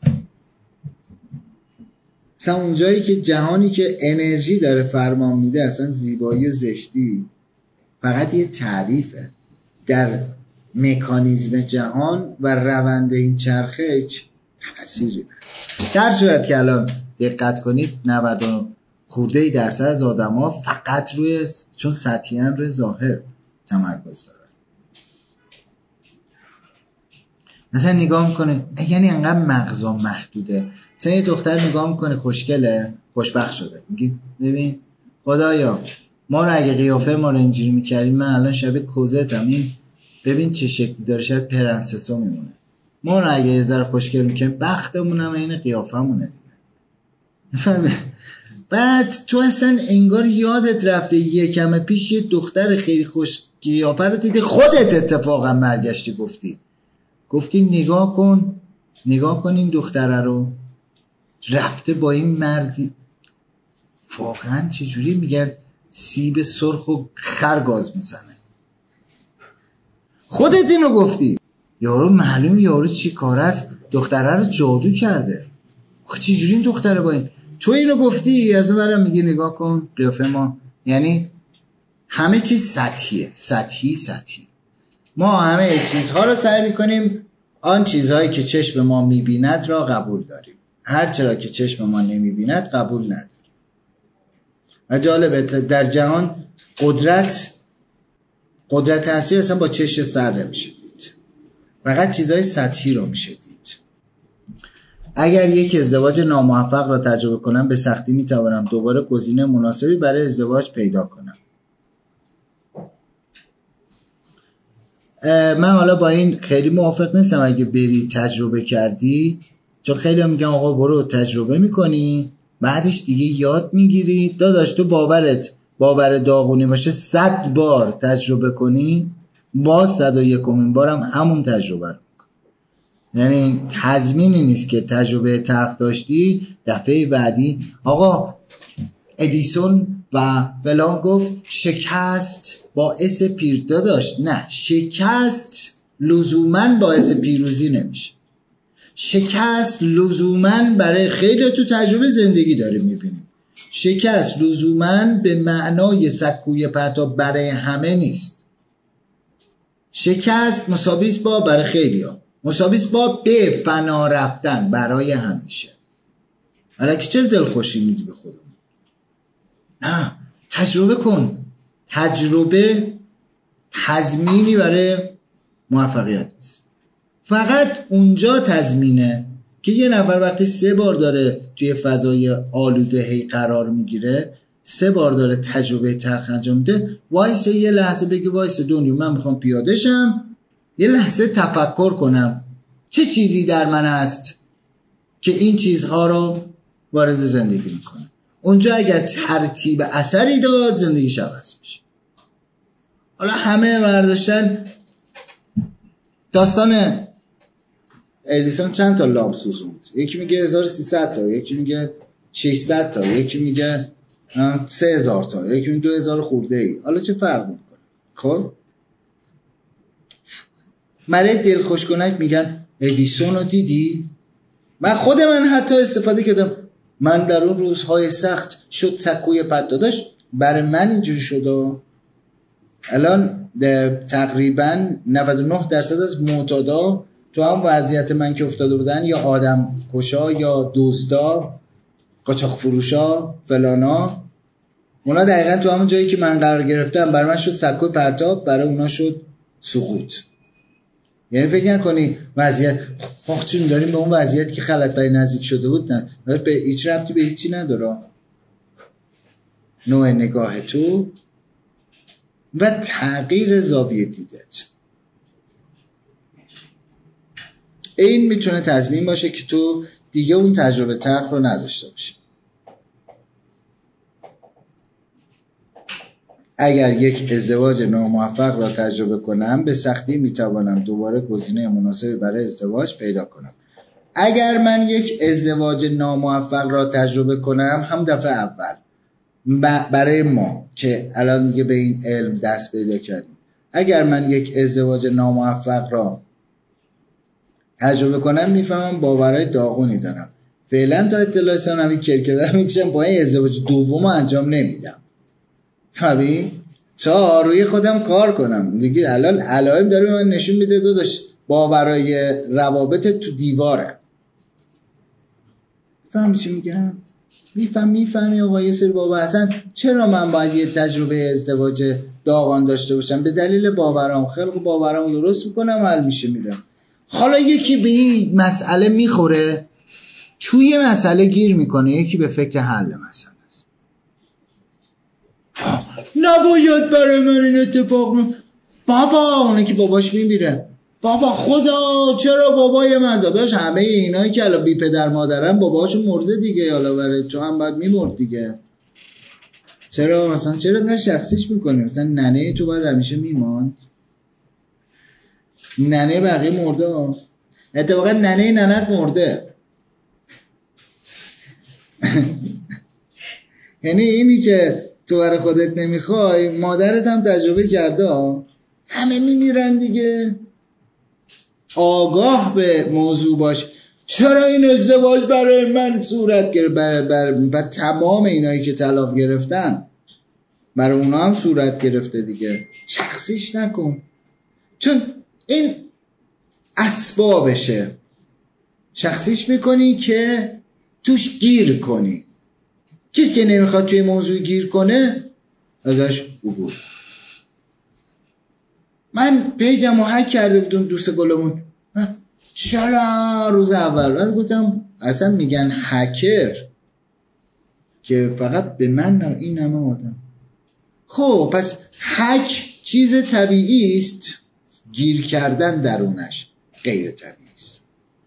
اصلا اونجایی که جهانی که انرژی داره فرمان میده، اصلا زیبایی و زشتی فقط یه تعریفه. در مکانیزم جهان و روند این چرخه هیچ تأثیری نداره. در صورت که الان دقت کنید 90 خورده درصد از آدم ها فقط روی چون سطحیان روی ظاهر تمرکز دارن. مثلا نگاه میکنه یعنی انقدر مغزا محدوده، مثلا یه دختر نگاه میکنه خوشگله خوشبخت شده، میگی ببین خدایا ما رو اگه قیافه ما رو اینجوری میکردیم من الان شبیه کوزتم، این ببین چه شکلی داره شبیه پرنسسا میمونه. ما رو اگه یه ذره خوشگل میکنیم بختمون هم این قیافمونه دیگه. بعد تو اصلا انگار یادت رفته یکم پیش یه دختر خیلی خوش قیافه رو دیدی، خودت اتفاقا برگشتی گفتی نگاه کن این دختره رو رفته با این مردی. واقعا چجوری میگن سیب سرخ و خرگاز میزنه. خودت اینو گفتی. یارو معلوم یارو چی کار است، دختره رو جادو کرده. چجوری این دختره با این تو اینو گفتی، از اون برم میگی نگاه کن قیافه ما. یعنی همه چیز سطحی. ما همه چیزها رو سعی میکنیم آن چیزهایی که چشم ما میبیند را قبول داریم، هر چرا که چشم ما نمیبیند قبول نداریم. و جالبه در جهان قدرت اصلی اصلا با چشم سر نمیشه دید، فقط چیزهای سطحی رو میشه دید. اگر یک ازدواج ناموفق را تجربه کنم به سختی میتوانم دوباره گزینه مناسبی برای ازدواج پیدا کنم. من حالا با این خیلی موافق نیستم. اگه بری تجربه کردی، چون خیلی هم میگن آقا برو تجربه میکنی بعدش دیگه یاد میگیری. داداش تو باور داغونی باشه 100 بار تجربه کنی باز 101مین بارم همون تجربه رو میکنی. یعنی تضمینی نیست که تجربه تلخ داشتی دفعه بعدی آقا ادیسون و فلان گفت شکست باعث داشت. نه، شکست لزوماً باعث پیروزی نمیشه. شکست لزوماً برای خیلی تو تجربه زندگی داریم میبینیم شکست لزوماً به معنای سکوی پرتاب برای همه نیست. شکست مساویس با برای خیلی ها مساویس با به فنا رفتن برای همیشه. الکی چرا دلخوشی میدی به خودمون؟ نه، تجربه کن. تجربه تضمینی برای موفقیت نیست. فقط اونجا تضمینه که یه نفر وقتی 3 بار داره توی فضای آلوده‌ای قرار میگیره، 3 بار داره تجربه تلخ انجام میده، وایسه یه لحظه بگی وایسه دنیا من میخوام پیاده شم، یه لحظه تفکر کنم چه چیزی در من هست که این چیزها رو وارد زندگی میکنه. اونجا اگر ترتیب اثری داد زندگیش عوض میشه. حالا همه برداشتن داستان ادیسون چند تا لامپ سوزوند، یکی میگه 1300 تا، یکی میگه 600 تا، یکی میگه 3000 تا، یکی میگه 2000 خورده ای. حالا چه فرق میکنه؟ خب برای دلخوش کنک میگن ادیسون رو دیدی؟ خود من حتی استفاده کردم. من در اون روزهای سخت شد سکوی پرت داشت برای من اینجوری شد. الان تقریبا 99% از معتادا تو هم وضعیت من که افتاده بودن یا آدم کشا یا دزدا قاچاق فروشا فلانا، اونا دقیقا تو همون جایی که من قرار گرفتم برای من شد سکوی پرتاب، برای اونا شد سقوط. یعنی فکر نکنی وضعیت چون داریم به اون وضعیتی که خلط برای نزدیک شده بود، نه به هیچ ربطی به هیچی نداره. نوع نگاه تو و تغییر زاویه دیدت، این میتونه تضمین باشه که تو دیگه اون تجربه تلخ رو نداشته باشی. اگر یک ازدواج ناموفق را تجربه کنم به سختی میتوانم دوباره گزینه مناسبی برای ازدواج پیدا کنم. اگر من یک ازدواج ناموفق را تجربه کنم، هم دفعه اول برای ما که الان دیگه به این علم دست پیدا کردیم، اگر من یک ازدواج ناموفق را تجربه کنم میفهمم باورهای داغونی دارم. فعلا تا اطلاع ثانوی کرکره میکشم با این ازدواج دوم انجام نمیدم. فهمی؟ تا روی خودم کار کنم دیگه. الان علائم داره من نشون میده داداش باورهای روابط تو دیواره. فهمی چی میگم؟ میفهمی آقا یه سری بابا اصلا چرا من باید یه تجربه ازدواج داغان داشته باشم؟ به دلیل باورام. خلق باورام درست میکنم، حل میشه، میرم. حالا یکی به این مسئله میخوره، توی مسئله گیر میکنه، یکی به فکر حل مسئله است. نباید برای من این اتفاق بابا اونه که باباش میمیره، بابا خدا چرا بابای من؟ داداش همه اینایی که الان بی پدر مادرن باباشون مرده دیگه، حالا برای تو هم باید میمرد دیگه. چرا مثلا چرا نه شخصیش میکنی؟ مثلا ننه تو باید همیشه میماند؟ ننه بقیه مرده. اتفاقا ننت مرده. یعنی اینی که تو برای خودت نمیخوای مادرت هم تجربه کرده. همه میمیرن دیگه. آگاه به موضوع باش. چرا این ازدواج برای من صورت گرفت؟ و تمام اینایی که طلاق گرفتن برای اونا هم صورت گرفته دیگه. شخصیش نکن، چون این اسبابشه. شخصیش میکنی که توش گیر کنی. کسی که نمیخواد توی موضوع گیر کنه ازش عبور. من پیجمو هک کرده بودم دوست گلمون. چرا روز اول بعد گفتم اصلا میگن هکر که فقط به من نه، این همه آدم. خب پس هک چیز طبیعی است، گیر کردن درونش غیر طبیعی است.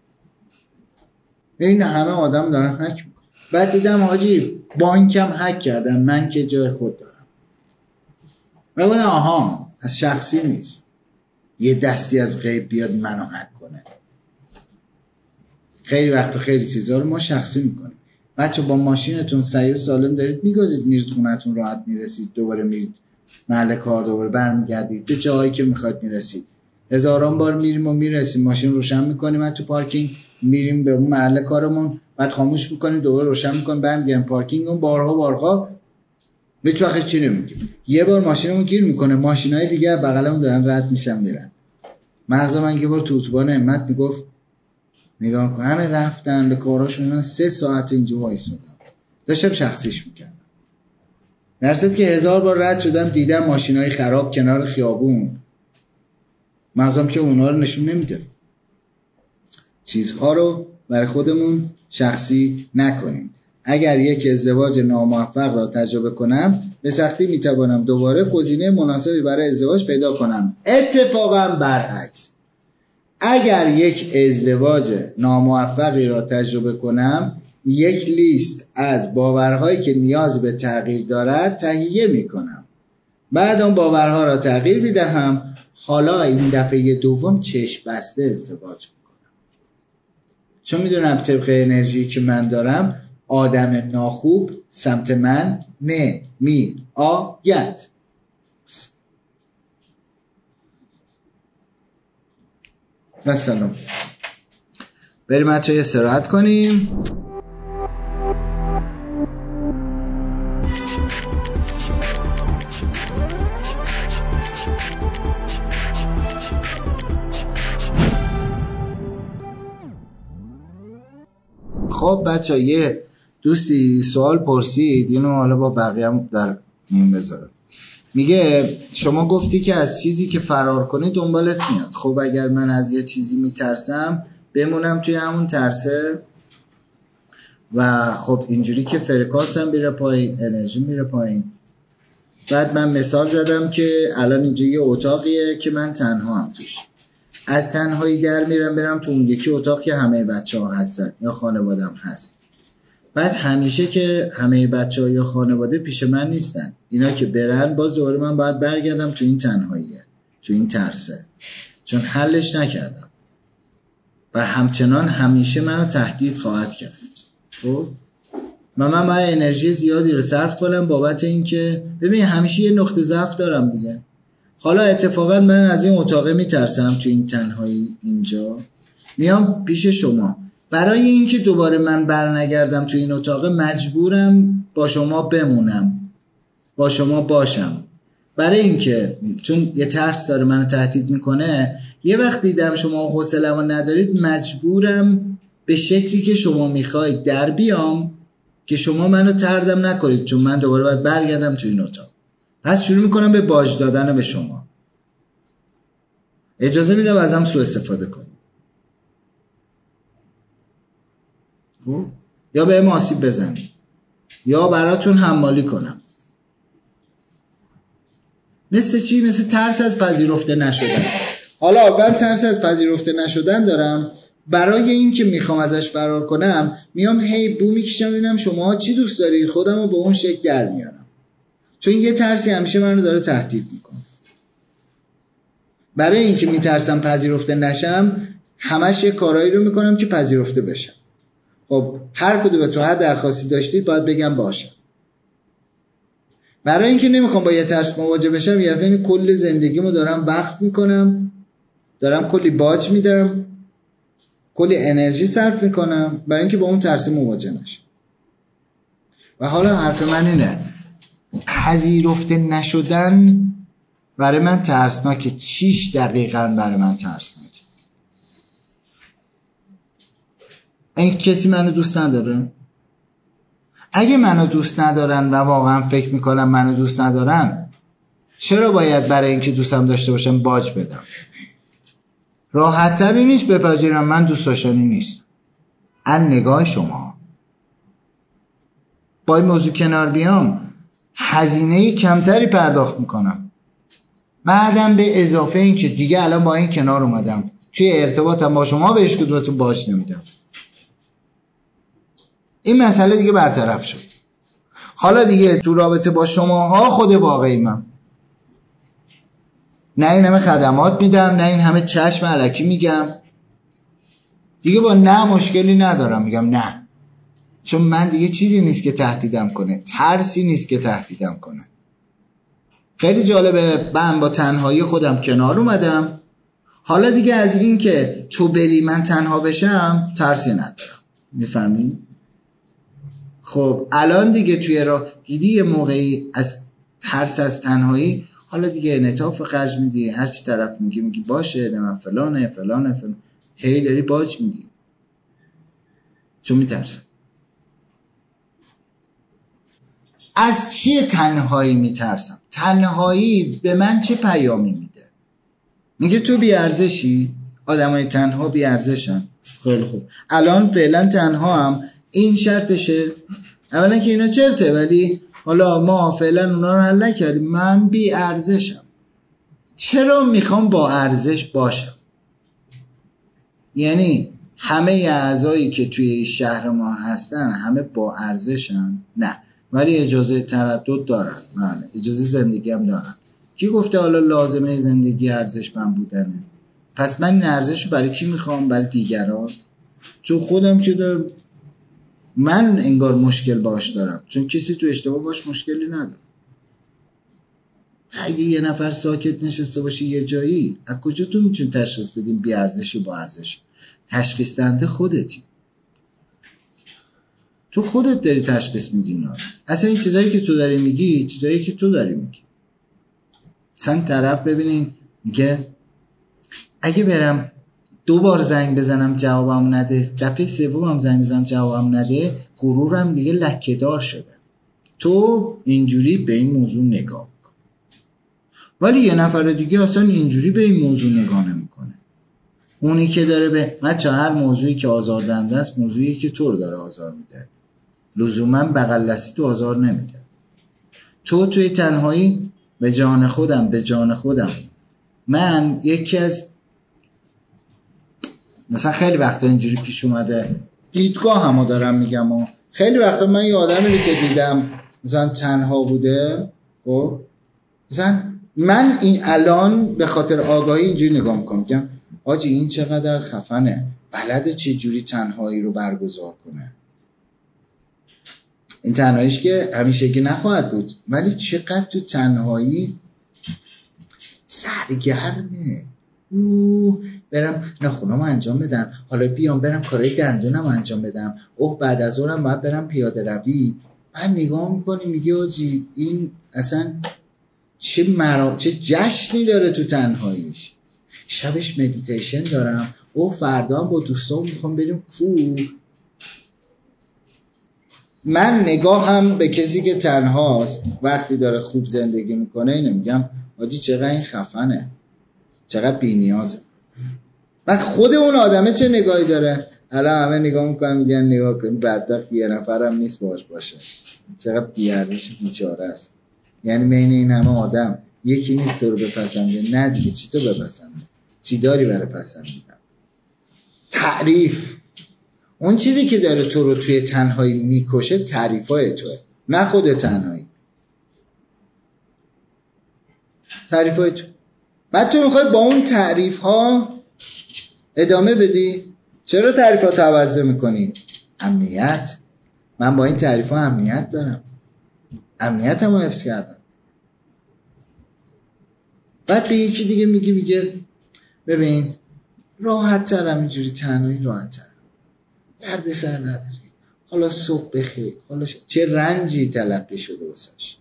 این همه آدم دارن هک میکنن. بعد دیدم حاجی بانکم هک کردن، من که جای خود دارم. و گفتم آها از شخصی نیست، یه دستی از غیب بیاد منو هک کنه. خیلی وقت و خیلی چیزها رو ما شخصی میکنیم. بچه با ماشینتون سعی و سالم دارید میگازید، میرید خونتون راحت میرسید، دوباره میرید محل کار، دوباره برمیگردید به جایی که میخواید میرسید. هزاران بار میریم و میرسیم، ماشین روشن میکنیم از تو پارکینگ، میریم به اون محل کارمون، بعد خاموش میکنیم، دوباره روشن میکنیم، برمیگردیم پارکینگ. اون بارها به تو آخه چی نمیگیم. یه بار ماشینمون گیر میکنه، ماشینای دیگه بغلمون دارن رد میشن میرن. مغز من یه بار تو اتوبان همت میگفت نگاه کن همه رفتن به کاراشون، من 3 ساعت اینجا وایسادم داشتم شخصیش میکردم. درصد که 1000 بار رد شدم دیدم ماشینای خراب کنار خیابون، مغزم که اونا رو نشون نمیده. چیزها رو برای خودمون شخصی نکنیم. اگر یک ازدواج ناموفق را تجربه کنم به سختی میتوانم دوباره گزینه مناسبی برای ازدواج پیدا کنم. اتفاقا برعکس، اگر یک ازدواج ناموفقی را تجربه کنم یک لیست از باورهایی که نیاز به تغییر دارد تهیه میکنم. بعد اون باورها را تغییر میدهم. حالا این دفعه دوم چشم بسته ازدواج میکنم، چون میدونم طبق انرژی که من دارم آدم ناخوب سمت من نمیآید. مثلا بریم بچه‌ها یه استراحت کنیم. خب بچه‌ها یه دوستی سوال پرسید، اینو حالا با بقیه هم در میون بذارم. میگه شما گفتی که از چیزی که فرار کنی دنبالت میاد. خب اگر من از یه چیزی میترسم بمونم توی همون ترسه و خب اینجوری که فرکانسم میره پایین، انرژی میره پایین. بعد من مثال زدم که الان اینجا یه اتاقیه که من تنها هم توش، از تنهایی در میرم برم تو اون یکی اتاق که همه بچه ها هستن یا خانوادم هست. بعد همیشه که همه بچه‌ها یا خانواده پیش من نیستن، اینا که برن باز دوباره من باید برگردم تو این تنهاییه، تو این ترسه، چون حلش نکردم و همچنان همیشه منو تهدید خواهد کرد. خب من باید انرژی زیادی رو صرف کنم بابت این که ببین همیشه یه نقطه ضعف دارم دیگه. حالا اتفاقا من از این اتاقه میترسم، تو این تنهایی اینجا میام پیش شما، برای اینکه دوباره من برنگردم تو این اتاقه مجبورم با شما بمونم، با شما باشم، برای اینکه چون یه ترس داره منو تهدید میکنه. یه وقت دیدم شما حوصله‌مو ندارید مجبورم به شکلی که شما میخواید در بیام که شما منو طردم نکنید، چون من دوباره باید برگردم تو این اتاق. پس شروع میکنم به باج دادن به شما. اجازه میدم ازم سوء استفاده کنید. خب یا به آسیب بزنید یا براتون حمالی کنم. مثل چی؟ مثل ترس از پذیرفته نشدن. حالا من ترس از پذیرفته نشدن دارم، برای این که میخوام ازش فرار کنم میام هی بو میکشم ببینم شما چی دوست دارید، خودم رو به اون شکل در میارم، چون یه ترسی همیشه من رو داره تهدید میکنه. برای این که میترسم پذیرفته نشم همش یه کارایی رو میکنم که پذیرفته بشم. خب هر کدوم تو هر درخواستی داشتید باید بگم باشم. برای اینکه نمیخوام با یه ترس مواجه بشم، یعنی کل زندگیمو دارم وقف میکنم، دارم کلی باج میدم، کلی انرژی صرف میکنم برای اینکه با اون ترس مواجه نشم. و حالا حرف من اینه، پذیرفته نشدن برای من ترسناکه. چیش دقیقاً برای من ترسناکه؟ این کسی منو دوست نداره؟ اگه منو دوست ندارن و واقعا فکر میکنم منو دوست ندارن، چرا باید برای اینکه دوستم داشته باشم باج بدم؟ راحت تری نیست بپذیرم من دوست داشتنی نیست؟ ان نگاه شما با این موضوع کنار بیام هزینه کمتری پرداخت میکنم، بعدم به اضافه این که دیگه الان با این کنار اومدم توی ارتباطم با شما بهش کدومتون باج نمیدم. این مسئله دیگه برطرف شد. حالا دیگه تو رابطه با شماها خود واقعی من، نه این همه خدمات میدم، نه این همه چشم الکی میگم، دیگه با نه مشکلی ندارم، میگم نه، چون من دیگه چیزی نیست که تهدیدم کنه، ترسی نیست که تهدیدم کنه. خیلی جالبه، من با تنهایی خودم کنار اومدم، حالا دیگه از این که تو بری من تنها بشم ترسی ندارم. میفهمی؟ خب الان دیگه توی راه دیدی یه موقعی از ترس از تنهایی، حالا دیگه انعطاف خرج میدی، هر چی طرف میگی باشه، نه من فلانه، هی داری باج میدی چون میترسم. از چیه تنهایی میترسم؟ تنهایی به من چه پیامی میده؟ میگه تو بیارزشی، آدمای تنها بیارزشن. خیلی خوب، الان فعلا تنها هم این شرطشه، اولا که اینا چرته، ولی حالا ما فعلا اونا رو حل نکردیم، من بی ارزشم. چرا میخوام با ارزش باشم؟ یعنی همه اعضایی که توی شهر ما هستن همه با ارزشن؟ نه، ولی اجازه تردد دارن، بله اجازه زندگی هم دارن. کی گفته حالا لازمه زندگی ارزشمند بودنه؟ پس من این ارزش رو برای کی میخوام؟ برای دیگران؟ چون خودم که دارم من انگار مشکل باش دارم، چون کسی تو اشتباه باش مشکلی نداره. اگه یه نفر ساکت نشسته باشه یه جایی، از کجا تو میتونی تشخیص بدیم بی ارزشی با ارزش؟ تشخیص دهنده خودتی، تو خودت داری تشخیص میدی اینا. اصلا این چیزایی که تو داری میگی چیزایی که تو داری میگی. اصلا طرف ببینین میگه اگه برم 2 بار زنگ بزنم جوابم نده، دفعه 3 زنگ بزنم جوابم نده، غرورم دیگه لکه‌دار شده. تو اینجوری به این موضوع نگاه کن. ولی یه نفر دیگه اصلا اینجوری به این موضوع نگاه نمیکنه. اونی که داره به بچه هر موضوعی که آزاردهنده است موضوعی که تو رو داره آزار میده، لزوما بغل دستی تو آزار نمیده. تو توی تنهایی به جان خودم من یکی از مثلا خیلی وقتا اینجوری پیش اومده، دیدگاه همو دارم میگم و خیلی وقتا من یه آدمی رو که دیدم مثلا تنها بوده، خب مثلا من این الان به خاطر آگاهی اینجوری نگاه میکنم، میگم آجی این چقدر خفنه، بلده چه جوری تنهایی رو برگزار کنه. این تنهاییش که همیشگی نخواهد بود، ولی چقدر تو تنهایی سرگرمه. برم نخونم انجام بدم، حالا بیام برم کارهای دندونم انجام بدم، بعد از اونم باید برم پیاده روی. بعد نگاه میکنی میگه آجی این اصلا چه جشنی داره تو تنهاییش. شبش مدیتیشن دارم، فردا هم با دوستان میخوام بریم کوه. من نگاهم به کسی که تنهاست وقتی داره خوب زندگی میکنه اینو میگم آجی چقدر این خفنه، چقدر بی‌نیازه. و خود اون آدمه چه نگاهی داره؟ الان همه نگاه میکنن میگن نگاه کن بدبخت یه نفرم نیست باشه، چقدر بی‌ارزش بیچاره است. یعنی بین این همه آدم یکی نیست تو رو بپسنده. نه دیگه، چی تو بپسنده؟ چی داری برای پسندیدن؟ تعریف. اون چیزی که داره تو رو توی تنهایی میکشه تعریفای توه، نه خود تنهایی. تعریفای تو. بعد تو میخوای با اون تعریف ها ادامه بدی. چرا تعریف ها تو عوض میکنی؟ امنیت. من با این تعریف ها امنیت دارم، امنیت هم حفظ کردم. بعد به یکی دیگه میگه ببین راحت ترم اینجوری تنهایی، راحت ترم، درد سر نداری، حالا صبح بخیر، حالا چه رنجی تلقی شده واسش.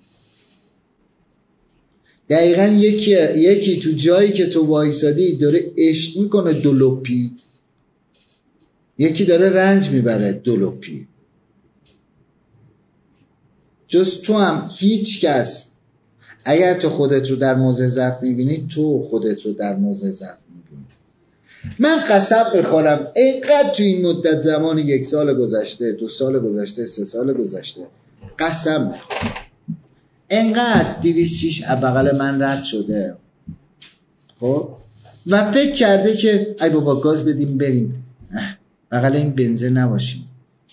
دقیقا یکی تو جایی که تو وایسادی داره عشق میکنه دلوپی، یکی داره رنج میبره دلوپی. جز تو هم هیچ کس. اگر تو خودت رو در موضع ضعف میبینی، تو خودت رو در موضع ضعف میبینی. من قسم بخورم اینقدر تو این مدت زمان 1 سال گذشته، 2 سال گذشته، 3 سال گذشته، قسم اینقدر 206 بغل من رد شده، خب و فکر کرده که ای بابا گاز بدیم بریم، بغل این بنزه نباشیم.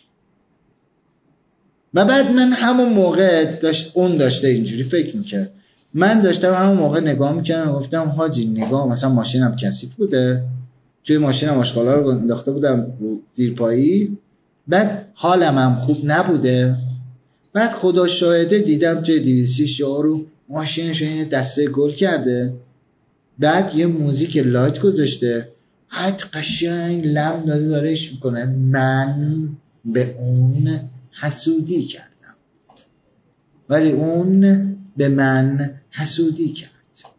و بعد من همون موقع داشته اینجوری فکر میکرد. من داشتم همون موقع نگاه میکردم، گفتم حاجی نگاه، مثلا ماشینم کثیف بوده، توی ماشینم آشغالا رو انداخته بودم رو زیرپایی، بعد حالم هم خوب نبوده. بعد خدا شاهده دیدم توی 206 یارو ماشینش رو دسته گل کرده، بعد یه موزیک لایت گذاشته، بعد قشنگ لم دارهش میکنه من به اون حسودی کردم ولی اون به من حسودی کرد.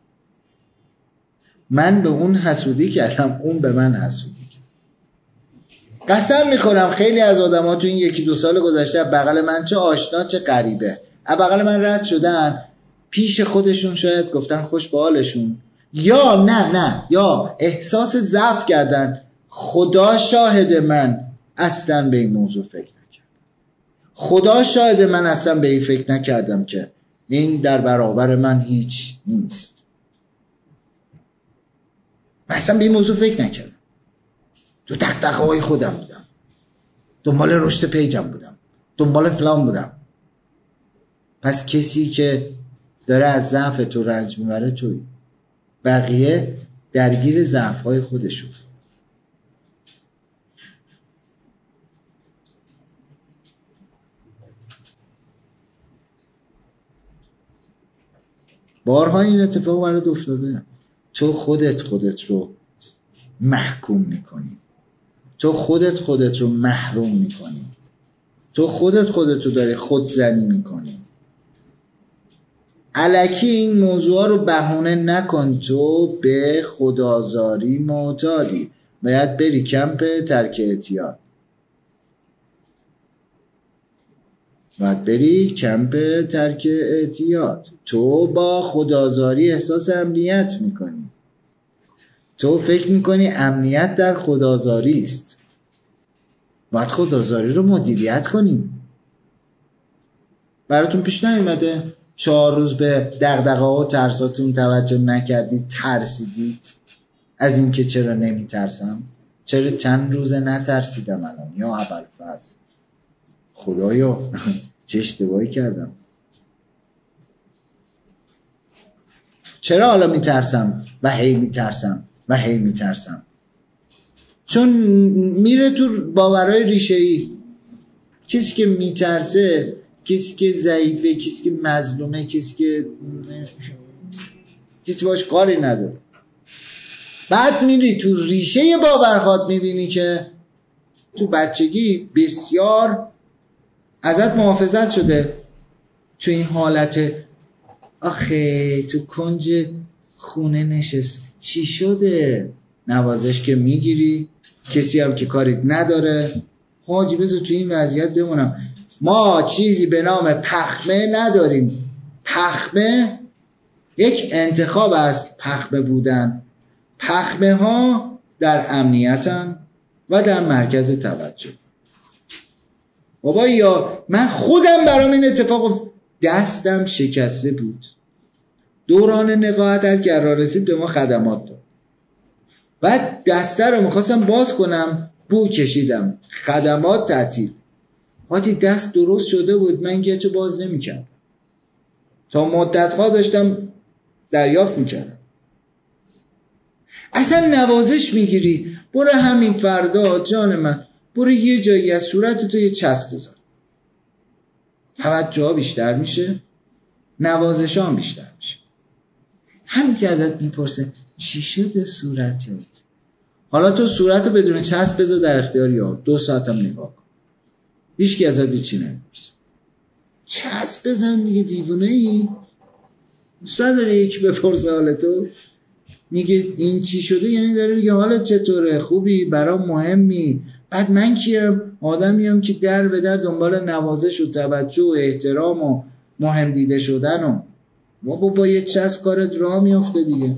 من به اون حسودی کردم، اون به من حسودی کرد. قسم میخورم خیلی از آدم ها تو این 1-2 سال گذشته بغل من، چه آشنا چه غریبه، بغل من رد شدن، پیش خودشون شاید گفتن خوش به حالشون، یا نه یا احساس ضعف کردن. خدا شاهد من اصلا به این موضوع فکر نکردم. خدا شاهد من اصلا به این فکر نکردم که این در برابر من هیچ نیست. من اصلا به این موضوع فکر نکردم. تو دغدغه‌های خودم بودم، دنبال رشد پیجم بودم، دنبال فلان بودم. پس کسی که داره از ضعف تو رنج میبره توی، بقیه درگیر ضعف‌های خودشون. بارها این اتفاق برات افتاده. تو خودت رو محکوم میکنی، تو خودت رو محروم میکنی، تو خودت رو داری خودزنی میکنی. الکی این موضوع رو بهونه نکن. تو به خدازاری معتادی، باید بری کمپ ترک اعتیاد، تو با خدازاری احساس امنیت میکنی، تو فکر میکنی امنیت در خدازاری است. باید خدازاری رو مدیریت کنیم. براتون پیش نیومده 4 روز به دغدغه ها و ترساتون توجه نکردید، ترسیدید از این که چرا نمیترسم، چرا چند روزه نترسیدم الان یا ابوالفضل. خدایا چه اشتباهی کردم. چرا حالا میترسم و هی میترسم و هی میترسم؟ چون میره تو باورهای ریشه‌ای. کسی که میترسه، کسی که ضعیفه، کسی که مظلومه، کسی باش کاری نداره. بعد میری تو ریشه باورهات میبینی که تو بچگی بسیار ازت محافظت شده. تو این حالت آخه تو کنج خونه نشست چی شده؟ نوازش که میگیری، کسی هم که کاریت نداره. حاجی بذار تو این وضعیت بمونم. ما چیزی به نام پخمه نداریم. پخمه یک انتخاب است. پخمه بودن. پخمه ها در امنیتن و در مرکز توجه. بابا یا من خودم برام این اتفاق دستم شکسته بود. دوران نقاهت هر که را رسید به ما خدمات داد. بعد دسته رو میخواستم باز کنم، بو کشیدم، خدمات تعطیل. حاجی دست درست شده بود، من یه چه باز نمیکردم تا مدت‌ها داشتم دریافت میکردم. اصلا نوازش میگیری، برو همین فردا جان من برو یه جایی از صورت تو یه چسب بزن، توجه ها بیشتر میشه، نوازش ها بیشتر میشه. همین که ازت میپرسه چی شده صورتت، حالا تو صورت رو بدون چسب بذار در اختیار یار، 2 ساعت هم نگاه کن، هیچ کی ازت چی نمیپرسه. چسب بزن دیگه، دیوونه ای؟ مصطفی داره یکی بپرسه حال تو، میگه این چی شده، یعنی داره میگه حالت چطوره، خوبی، برام مهمی. بعد من کیم؟ آدمیم که در به در دنبال نوازش و توجه و احترام و مهم دیده شدن و با یه چسب کارت راه میفته دیگه.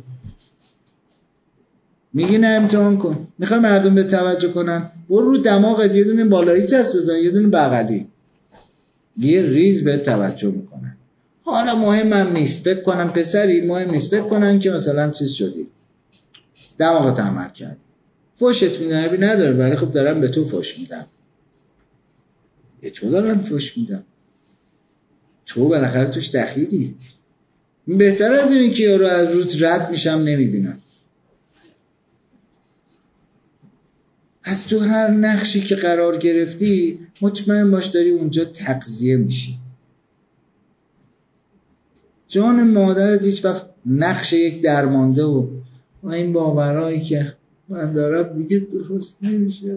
میگی نه امتحان کن، میخوای مردم به توجه کنن، برو رو دماغت یه دونه بالایی چسب بزن، یه دونه بغلی، یه ریز به توجه میکنن. حالا مهمم نیست، فکر کنم پسری مهم نیست، فکر کنن که مثلا چیز شدی، دماغت عمل کردی، فوشت میدن، ابی نداره، ولی خب دارن به تو فوش میدن. به تو دارن فوش میدن، تو بالاخره توش دخیلی. بهتر از اینی که یارو از روت رد میشم نمیبینم. از تو هر نقشی که قرار گرفتی مطمئن باش داری اونجا تغذیه میشی. جان مادرت هیچ وقت نقش یک درمانده و این باورایی که من دارم دیگه درست نمیشه.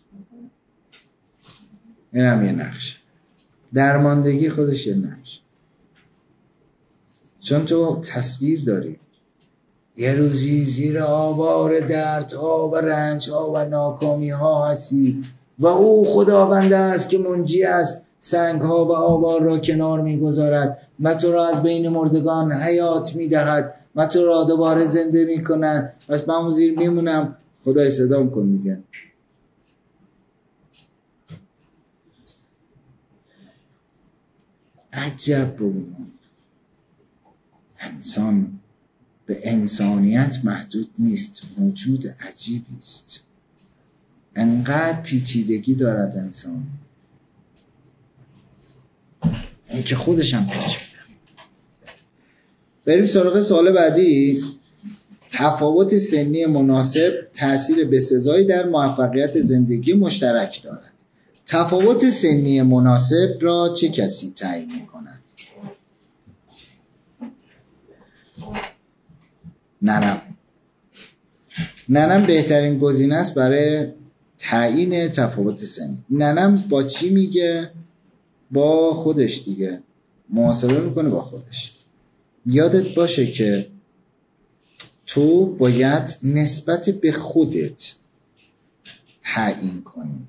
این هم یه نقش، درماندگی خودش یه نقش. چون تو تصویر داری یه روزی زیر آوار دردها و رنجها و ناکامیها هستی و او خداوند است که منجی است، سنگها و آوار را کنار میگذارد و تو را از بین مردگان حیات میدهد و تو را دوباره زنده میکند. پس من اون زیر میمونم، خدای صدام کن میگن. عجب ببینم انسان به انسانیت محدود نیست، موجود عجیبی است. انقدر پیچیدگی دارد انسان، این که خودش هم پیچیده. بریم سراغ سوال بعدی. تفاوت سنی مناسب تأثیر بسزایی در موفقیت زندگی مشترک دارد. تفاوت سنی مناسب را چه کسی تعیین می‌کند؟ ننم بهترین گزینه است برای تعیین تفاوت سنی. ننم با چی میگه؟ با خودش دیگه، محاسبه میکنه با خودش. یادت باشه که تو باید نسبت به خودت تعیین کنی.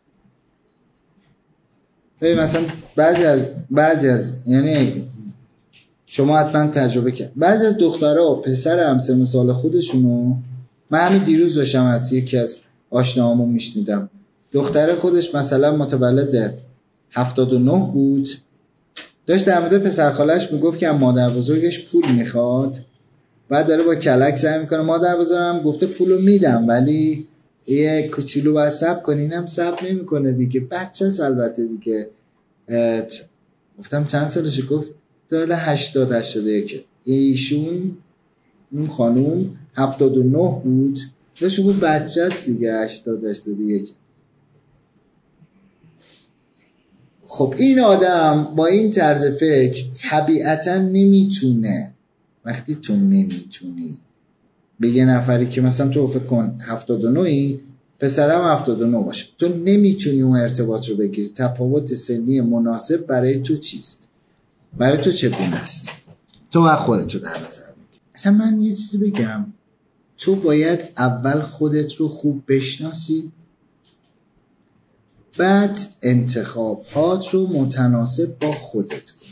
مثلا بعضی از یعنی شما حتما تجربه کرد، بعضی از دخترها و پسر همسن سال خودشونو، من همین دیروز داشتم از یکی از آشناهامون میشنیدم، دختر خودش مثلا متولد 79 بود، داشت در مورد پسرخالش میگفت که مادر بزرگش پول میخواد، بعد داره با کلک سعی میکنه، مادر بزرگم گفته پولو میدم ولی یه کوچولو باید صبر کنی، اینم صبر نمیکنه دیگه، بچه‌ست البته دیگه، گفتم چند سالشه؟ گفت داده 81. ایشون اون خانوم 79 بود، بهش گفت بچه هست دیگه. 81. خب این آدم با این طرز فکر طبیعتا نمیتونه، وقتی تو نمیتونی به یه نفری که مثلا تو فکر کن 79ی پسرم 79 باشه، تو نمیتونی اون ارتباط رو بگیری، تفاوت سنی مناسب برای تو چیست؟ برای تو چگونه است؟ تو باید خودت رو در نظر بگیری. اصلا من یه چیزی بگم، تو باید اول خودت رو خوب بشناسی، بعد انتخابات رو متناسب با خودت کن.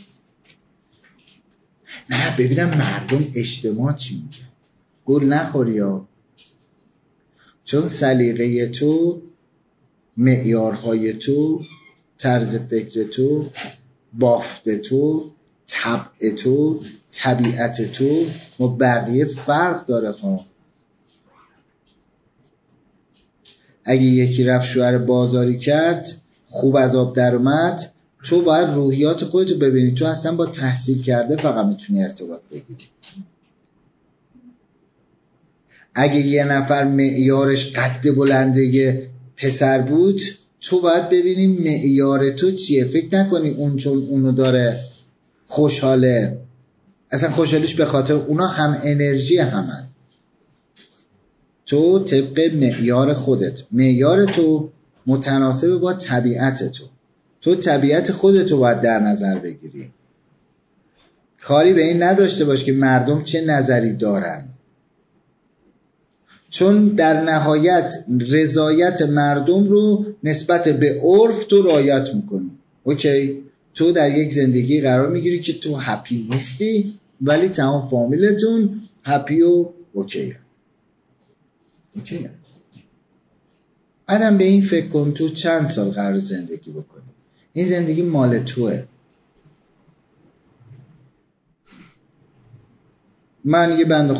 نه ببینم مردم اجتماع چی میگه، گول نخوری ها. چون سلیقه تو، معیارهای تو، طرز فکر تو، بافت تو، طبع تو، طبیعت تو با بقیه فرق داره خواهم. اگه یکی رفت شوهر بازاری کرد خوب از آب در اومد، تو باید روحیات خودتو ببینی. تو اصلا با تحصیل کرده فقط میتونی ارتباط بگیری. اگه یه نفر معیارش قد بلنده پسر بود، تو باید ببینی معیار تو چیه. فکر نکنی اون چون اونو داره خوشحاله، اصلا خوشحالیش به خاطر اونا هم انرژی همن. تو طبق معیار خودت، معیار تو متناسب با طبیعت تو طبیعت خودتو باید در نظر بگیری. کاری به این نداشته باش که مردم چه نظری دارن، چون در نهایت رضایت مردم رو نسبت به عرف تو رعایت میکنی. اوکی، تو در یک زندگی قرار میگیری که تو هپی نیستی ولی تمام فامیلتون هپی و اوکی. بعدم به این فکر کن تو چند سال قرار زندگی بکنی. این زندگی مال توه. من یه بنده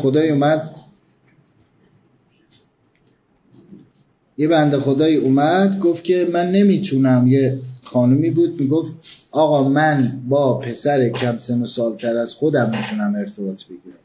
خدایی اومد گفت که من نمیتونم. یه خانومی بود میگفت آقا من با پسر کم سن و سال تر از خودم میتونم ارتباط بگیرم.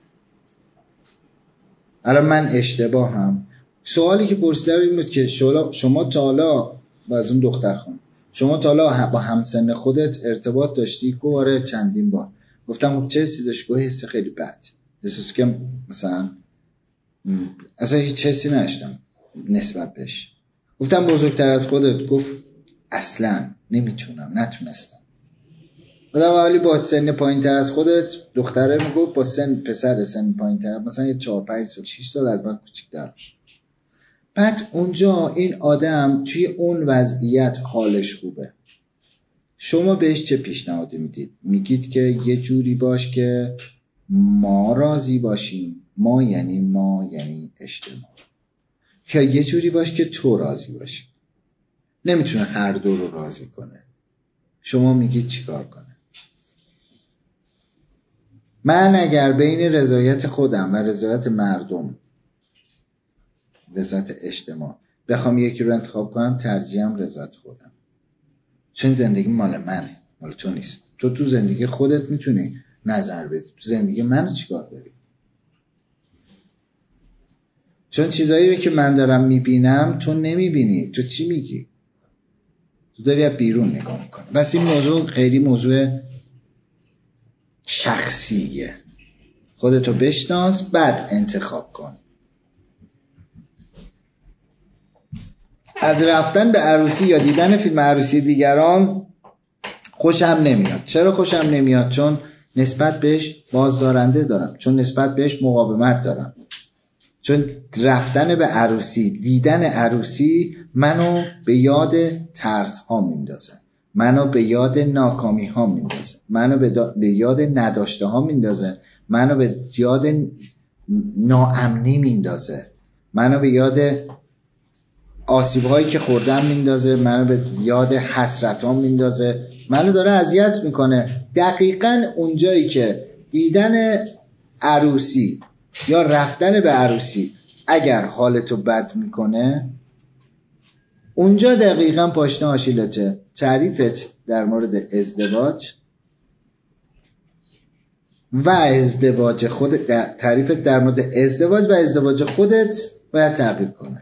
الان من اشتباهم. سوالی که پرسیدم این بود که شما تا حالا از اون دختر خانم، شما تا حالا با همسن خودت ارتباط داشتی؟ گفت آره چندین بار. گفتم خب چه حسی داشت؟ گفت حس خیلی بد، احساس که مثلا اصلا هیچ حسی نداشتم نسبت بهش. گفتم بزرگتر از خودت؟ گفت اصلا نتونستم. گفتم ولی با سن پایین تر از خودت؟ دختره میگفت با پسر سن پایین تر، مثلا یه 4-5 سال 6 سال از من کوچیک‌تر باشه. بعد اونجا این آدم توی اون وضعیت حالش خوبه. شما بهش چه پیشنهادی میدید؟ میگید که یه جوری باش که ما راضی باشیم، ما یعنی اجتماع، یا یه جوری باش که تو راضی باشی. نمیتونه هر دو رو راضی کنه. شما میگید چیکار کنه؟ من اگر بین رضایت خودم و رضایت مردم، رضایت اجتماع، بخوام یکی رو انتخاب کنم، ترجیحم رضایت خودم. چون زندگی مال منه، مال تو نیست. تو زندگی خودت میتونی نظر بدی، تو زندگی منو چیکار داری؟ چون چیزایی رو که من دارم میبینم تو نمیبینی. تو چی میگی؟ تو داری از بیرون نگاه میکنی. بس این موضوع خیلی موضوع شخصیه. خودتو بشناس بعد انتخاب کن. از رفتن به عروسی یا دیدن فیلم عروسی دیگران خوشم نمیاد. چرا خوشم نمیاد؟ چون نسبت بهش بازدارنده دارم، چون نسبت بهش مقاومت دارم، چون رفتن به عروسی، دیدن عروسی منو به یاد ترس ها میندازه، منو به یاد ناکامی ها میندازه، منو به یاد نداشته ها میندازه، منو به یاد ناامنی میندازه، منو به یاد آسیب هایی که خوردم میندازه، منو به یاد حسرت ها میندازه، منو داره اذیت میکنه. دقیقاً اونجایی که دیدن عروسی یا رفتن به عروسی اگر حالتو بد میکنه، اونجا دقیقاً پاشنه آشیلته. تعریفت در مورد ازدواج و ازدواج خودت، تعریفت در مورد ازدواج و ازدواج خودت باید تغییر کنه.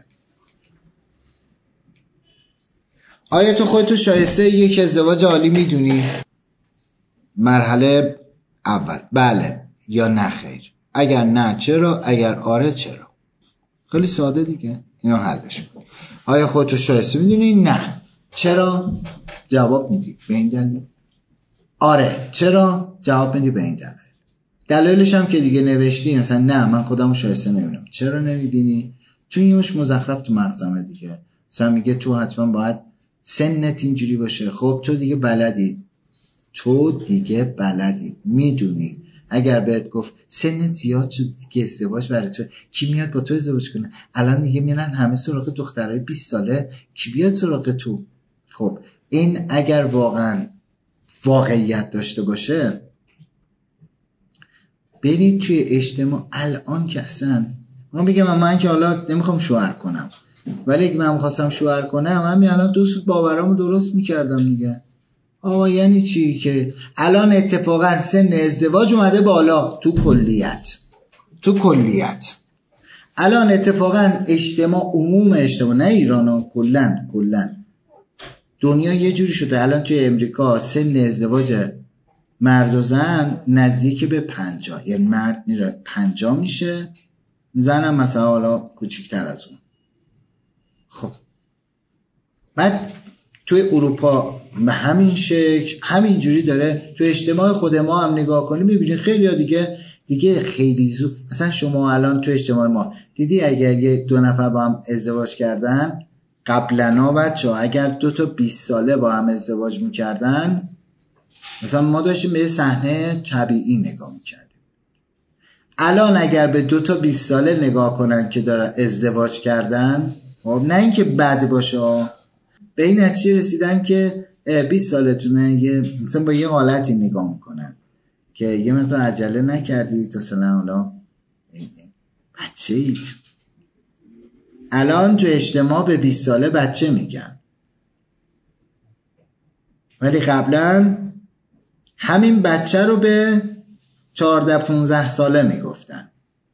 آیا تو خودتو شایسته یک ازدواج عالی میدونی؟ مرحله اول، بله یا نه خیر. اگر نه چرا؟ اگر آره چرا؟ خیلی ساده دیگه، اینو حلش کن. آیا خودتو شایسته میدونی؟ نه. چرا؟ جواب میدی به این دلیل. آره. چرا؟ جواب میدی به این دلیل. دلایلش هم که دیگه نوشتی، مثلا نه من خودمو شایسته نمیدونم. چرا نمیبینی؟ چون یه مش مزخرف تو مغزمه دیگه. مثلا میگه تو حتما باید سنت اینجوری باشه. خب تو دیگه بلدی میدونی. اگر بهت گفت سنت زیاد شد دیگه ازدواج برای تو، کی میاد با تو ازدواج کنه؟ الان دیگه میرن همه سراغ دخترای 20 ساله، کی بیاد سراغ تو؟ خب این اگر واقعیت داشته باشه، برید توی اجتماع الان که اصلا من بگم من که حالا نمیخوام شوهر کنم، ولی اگه من میخواستم شوهر کنم همین الان 2 سوت باورامو درست میکردم دیگه. آقا یعنی چی که الان اتفاقا سن ازدواج اومده بالا تو کلیت الان اتفاقا عموم اجتماع، نه ایران ها، کلن دنیا یه جوری شده. الان توی امریکا سن ازدواج مرد و زن نزدیک به 50، یعنی مرد میره 50 میشه، زنم مثلا حالا کوچیکتر از اون. خب بعد توی اروپا به همین شکل همینجوری داره. توی اجتماع خود ما هم نگاه کنیم میبینید خیلی ها دیگه خیلی زود. مثلا شما الان توی اجتماع ما دیدی اگر 2 نفر با هم ازدواج کردن قبلنا، بچه ها اگر 2 تا 20 ساله با هم ازدواج میکردن، مثلا ما داشتیم به صحنه طبیعی نگاه میکردیم. الان اگر به 2 تا 20 ساله نگاه کنن که دارن ازدواج کردن، خب نه اینکه بد باشه، به این نتیجه رسیدن که 20 سالتونه، مثلا با یه حالتی نگاه میکنن که یه مقدار عجله نکردید مثلا حالا بچه اید. الان تو اجتماع به 20 ساله بچه میگن، ولی قبلا همین بچه رو به 14-15 ساله میگفتن.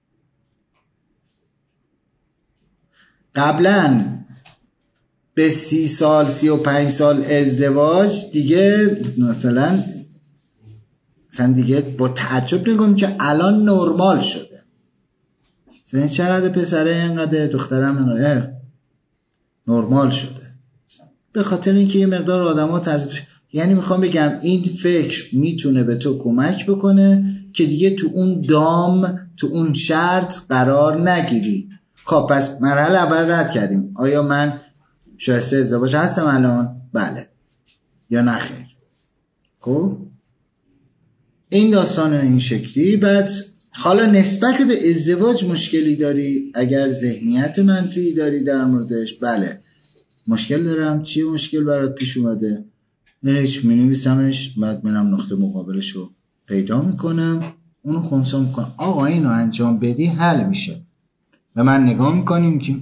قبلا به 30 سال 35 سال ازدواج دیگه مثلا دیگه با تعجب نگم که الان نرمال شده. مثلا چقدر پسره اینقدر دخترم اینقدر نرمال شده، به خاطر اینکه یه مقدار آدما یعنی میخوام بگم این فکر میتونه به تو کمک بکنه که دیگه تو اون دام، تو اون شرط قرار نگیری. خب پس مرحله اول رد کردیم. آیا من شایسته ازدواج هستم الان؟ بله یا نه خیر. خب این داستان این شکلی. بعد حالا نسبت به ازدواج مشکلی داری؟ اگر ذهنیت منفی داری در موردش، بله مشکل دارم. چی مشکل برات پیش اومده؟ هیچ، می‌نویسمش، بعد منم نقطه مقابلش رو پیدا میکنم، اونو خونسا میکنم. آقا اینو انجام بدی حل میشه. و من نگاه میکنیم که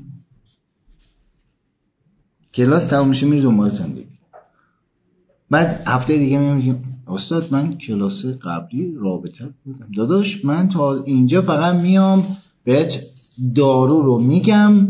کلاس تموم میشه میری دنبال زندگی. بعد هفته دیگه میگم استاد من کلاس قبلی رابطه بودم. داداش من تا اینجا فقط میام بهت دارو رو میگم،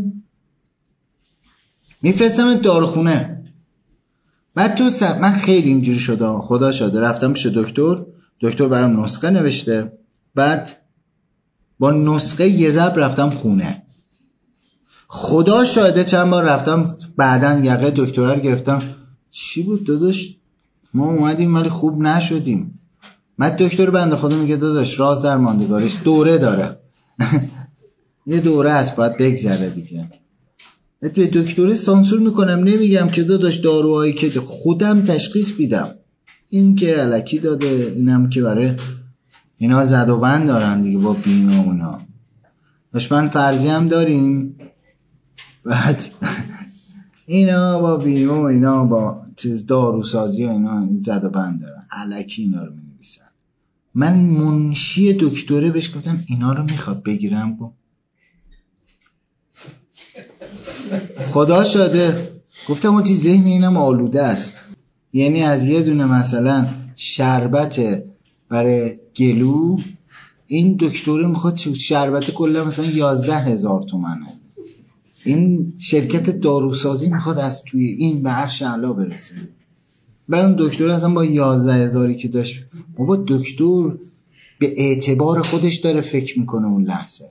میفرستم داروخونه. بعد تو من خیلی اینجوری شده، خدا شاده، رفتم پیش دکتر برام نسخه نوشته، بعد با نسخه یه ضرب رفتم خونه. خدا شاهده چند بار رفتم بعدن یقه دکتر رو گرفتم، چی بود داداش ما اومدیم ولی خوب نشدیم. من دکتر بنده خدا میگه داداش راز در ماندگارش دوره داره یه دوره هست باید بگذره دیگه. به دکتر سانسور میکنم، نمیگم که داداش داروهایی که خودم تشخیص بیدم این که الکی داده، اینم که برای اینا زد و بند دارن دیگه با بیمه اونا. دشمن فرضی هم داریم، بعد اینا با بیمه و اینا با چیز داروسازی و اینا زد و بند دارن، الکی اینا رو می‌نویسن. من منشی دکتره بهش گفتم اینا رو میخواد بگیرم، خدا شده گفتم اون ذهن اینم آلوده است. یعنی از یه دونه مثلا شربت برای گلو این دکتر میخواد شربت کلا مثلا 11,000 تومنه. این شرکت داروسازی میخواد از توی این به عرش اعلا برسه. بعد اون دکتر اصلا با 11,000 که داشت، بابا دکتر به اعتبار خودش داره فکر میکنه اون لحظه.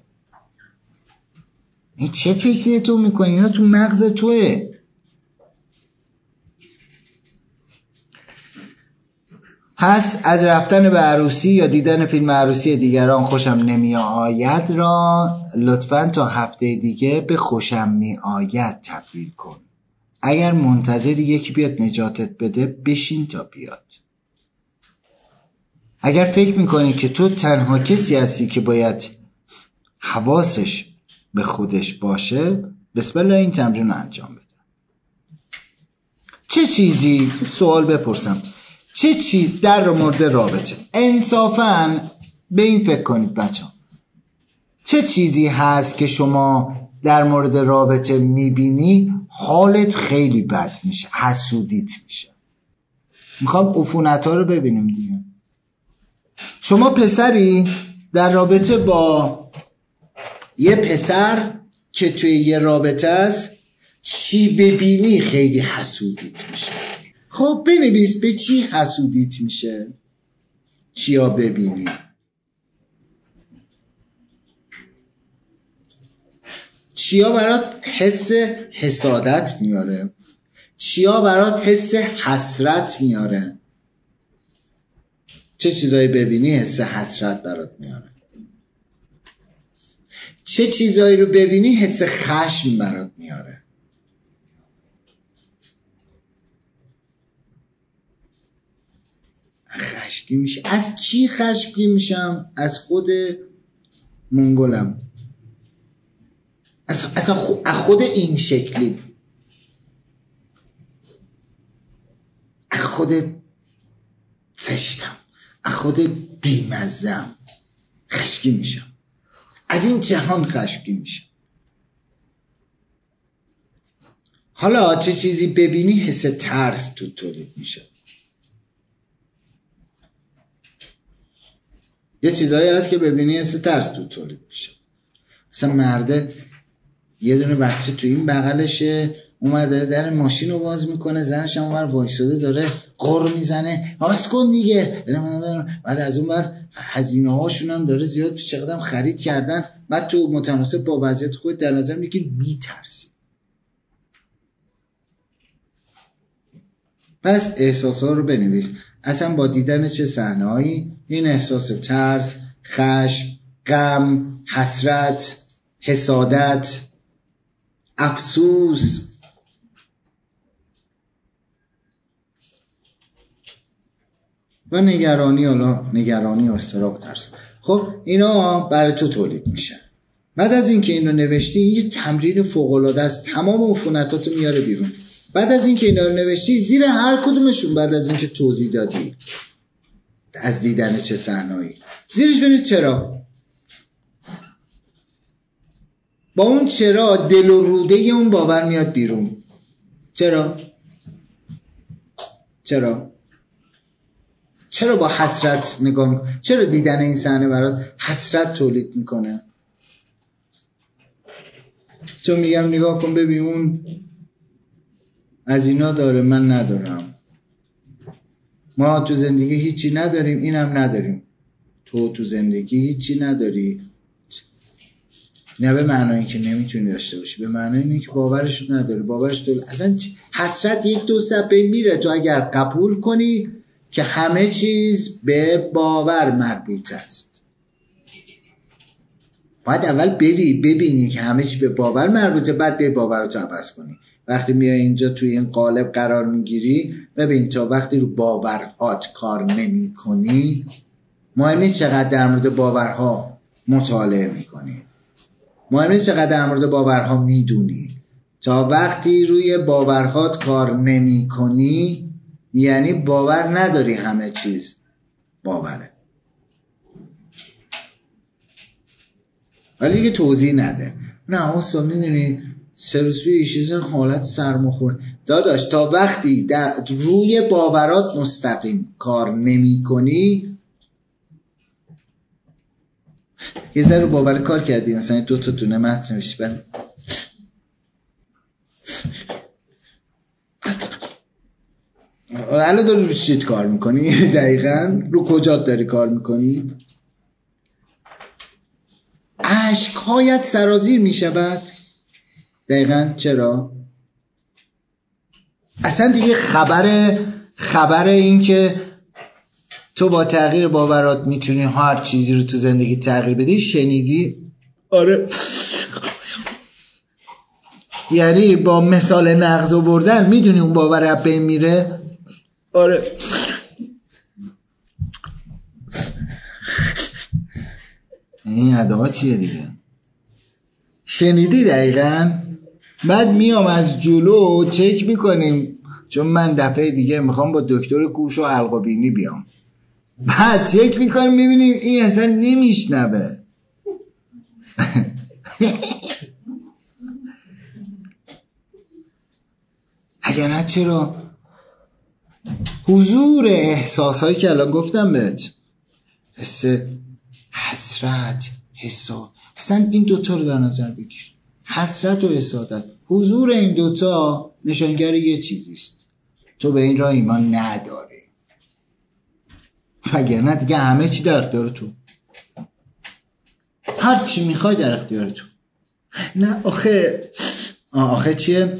این چه فکری تو میکنی؟ اینا تو مغز توه. پس از رفتن به عروسی یا دیدن فیلم عروسی دیگران خوشم نمی آید را لطفاً تا هفته دیگه به خوشم می آید تبدیل کن. اگر منتظری یکی بیاد نجاتت بده بشین تا بیاد. اگر فکر میکنی که تو تنها کسی هستی که باید حواسش به خودش باشه، بسم الله این تمرین رو انجام بده. چه چیزی، سوال بپرسم، چه چیز در مورد رابطه، انصافاً به این فکر کنید بچه ها، چه چیزی هست که شما در مورد رابطه میبینی حالت خیلی بد میشه، حسودیت میشه؟ میخوام عفونت ها رو ببینیم دیگه. شما پسری در رابطه با یه پسر که توی یه رابطه است، چی ببینی خیلی حسودیت میشه؟ خب بنویس به چی حسودیت میشه، چیا ببینی. چیا برات حس حسادت میاره، چیا برات حس حسرت میاره. چه چیزایی ببینی حس حسرت برات میاره، چه چیزایی رو ببینی حس خشم برات میاره. خشمگین میشه. از کی خشمگین میشم؟ از خود منگولم، از خود این شکلی، از خود زشتم، از خود بیمزم خشمگین میشم. از این جهان خشمگین میشم. حالا چه چیزی ببینی حس ترس تو تولید میشه. یه چیزایی هست که ببینی حس ترس تو تولید میشه. مثلا مرده یه دونه بچه تو این بغلشه، اومده در ماشین رو باز میکنه، زنش هم اونور وایساده داره غر میزنه باز کن دیگه. بعد از اون ور هزینه هاشون هم داره زیاد، چقدر خرید کردن. بعد تو متناسب با وضعیت خود در نظر میگیری میترسی. پس احساسا رو بنویس. اصلا با دیدن چه صحنه‌هایی این احساس ترس، خشم، غم، حسرت، حسادت، افسوس، و نگرانی، حالا نگرانی و اضطراب، ترس، خب اینا برای تو تولید میشه. بعد از اینکه اینو نوشتی، یه تمرین فوق‌العاده است، تمام عفونتاتو میاره بیرون. بعد از اینکه اینا رو نوشتی، زیر هر کدومشون بعد از اینکه توضیح دادی از دیدن چه صحنه‌ای، زیرش ببینید چرا. با اون چرا دل و روده اون باور میاد بیرون. چرا با حسرت نگاه میکنه؟ چرا دیدن این صحنه برات حسرت تولید میکنه؟ چون میگم نگاه کن ببین اون از اینا داره، من ندارم. ما تو زندگی هیچی نداریم، اینم نداریم. تو زندگی هیچی نداری، نه به معنی که نمیتونی داشته باشی، به معنی اینه که باورش نداری. باورش داری. اصلا حسرت یک دو صفحه میره. تو اگر قبول کنی که همه چیز به باور مربوط است، باید اول ببینی که همه چیز به باور مربوطه، بعد به باور رو تو عوض کنی. وقتی میای اینجا توی این قالب قرار میگیری، ببین تا وقتی رو باورهات کار نمی کنی، مهم نیست چقدر در مورد باورها مطالعه میکنی، مهم نیست چقدر در مورد باورها میدونی. تا وقتی روی باورهات کار نمی کنی، یعنی باور نداری همه چیز باوره. ولی دیگه توضیح نده. نه اصلا میدونی 3 روز پیش حالت سرماخوره داداش. تا وقتی در روی باورات مستقیم کار نمی کنی، یه ذره باور کار کردی، مثلا 2 تا دونه متن نوشتی، الان داری رو چیت کار میکنی؟ دقیقاً رو کجات داری کار میکنی؟ اشک‌هایت سرازیر میشود. دقیقاً چرا؟ اصلا دیگه خبر این که تو با تغییر باورات میتونی هر چیزی رو تو زندگی تغییر بدی شنیدی؟ آره. یعنی با مثال نقض آوردن میدونی اون باور از بین میره؟ آره. این ادعا چیه دیگه؟ شنیدی دقیقاً؟ بعد میام از جلو چک میکنیم، چون من دفعه دیگه میخوام با دکتر گوش و حلق و بینی بیام، بعد چک میکنیم میبینیم این اصلا نمیشنوه. اگر نه چرا؟ حضور احساس هایی که الان گفتم بهت، حس حسرت، اصلا این دوتا رو در نظر بگیر، حسرت و حسادت، حضور این دوتا نشانگر یه چیزیست، تو به این راه ایمان نداری. وگرنه دیگه همه چی در اختیار تو، هر چی میخوای در اختیار تو. نه آخه چیه؟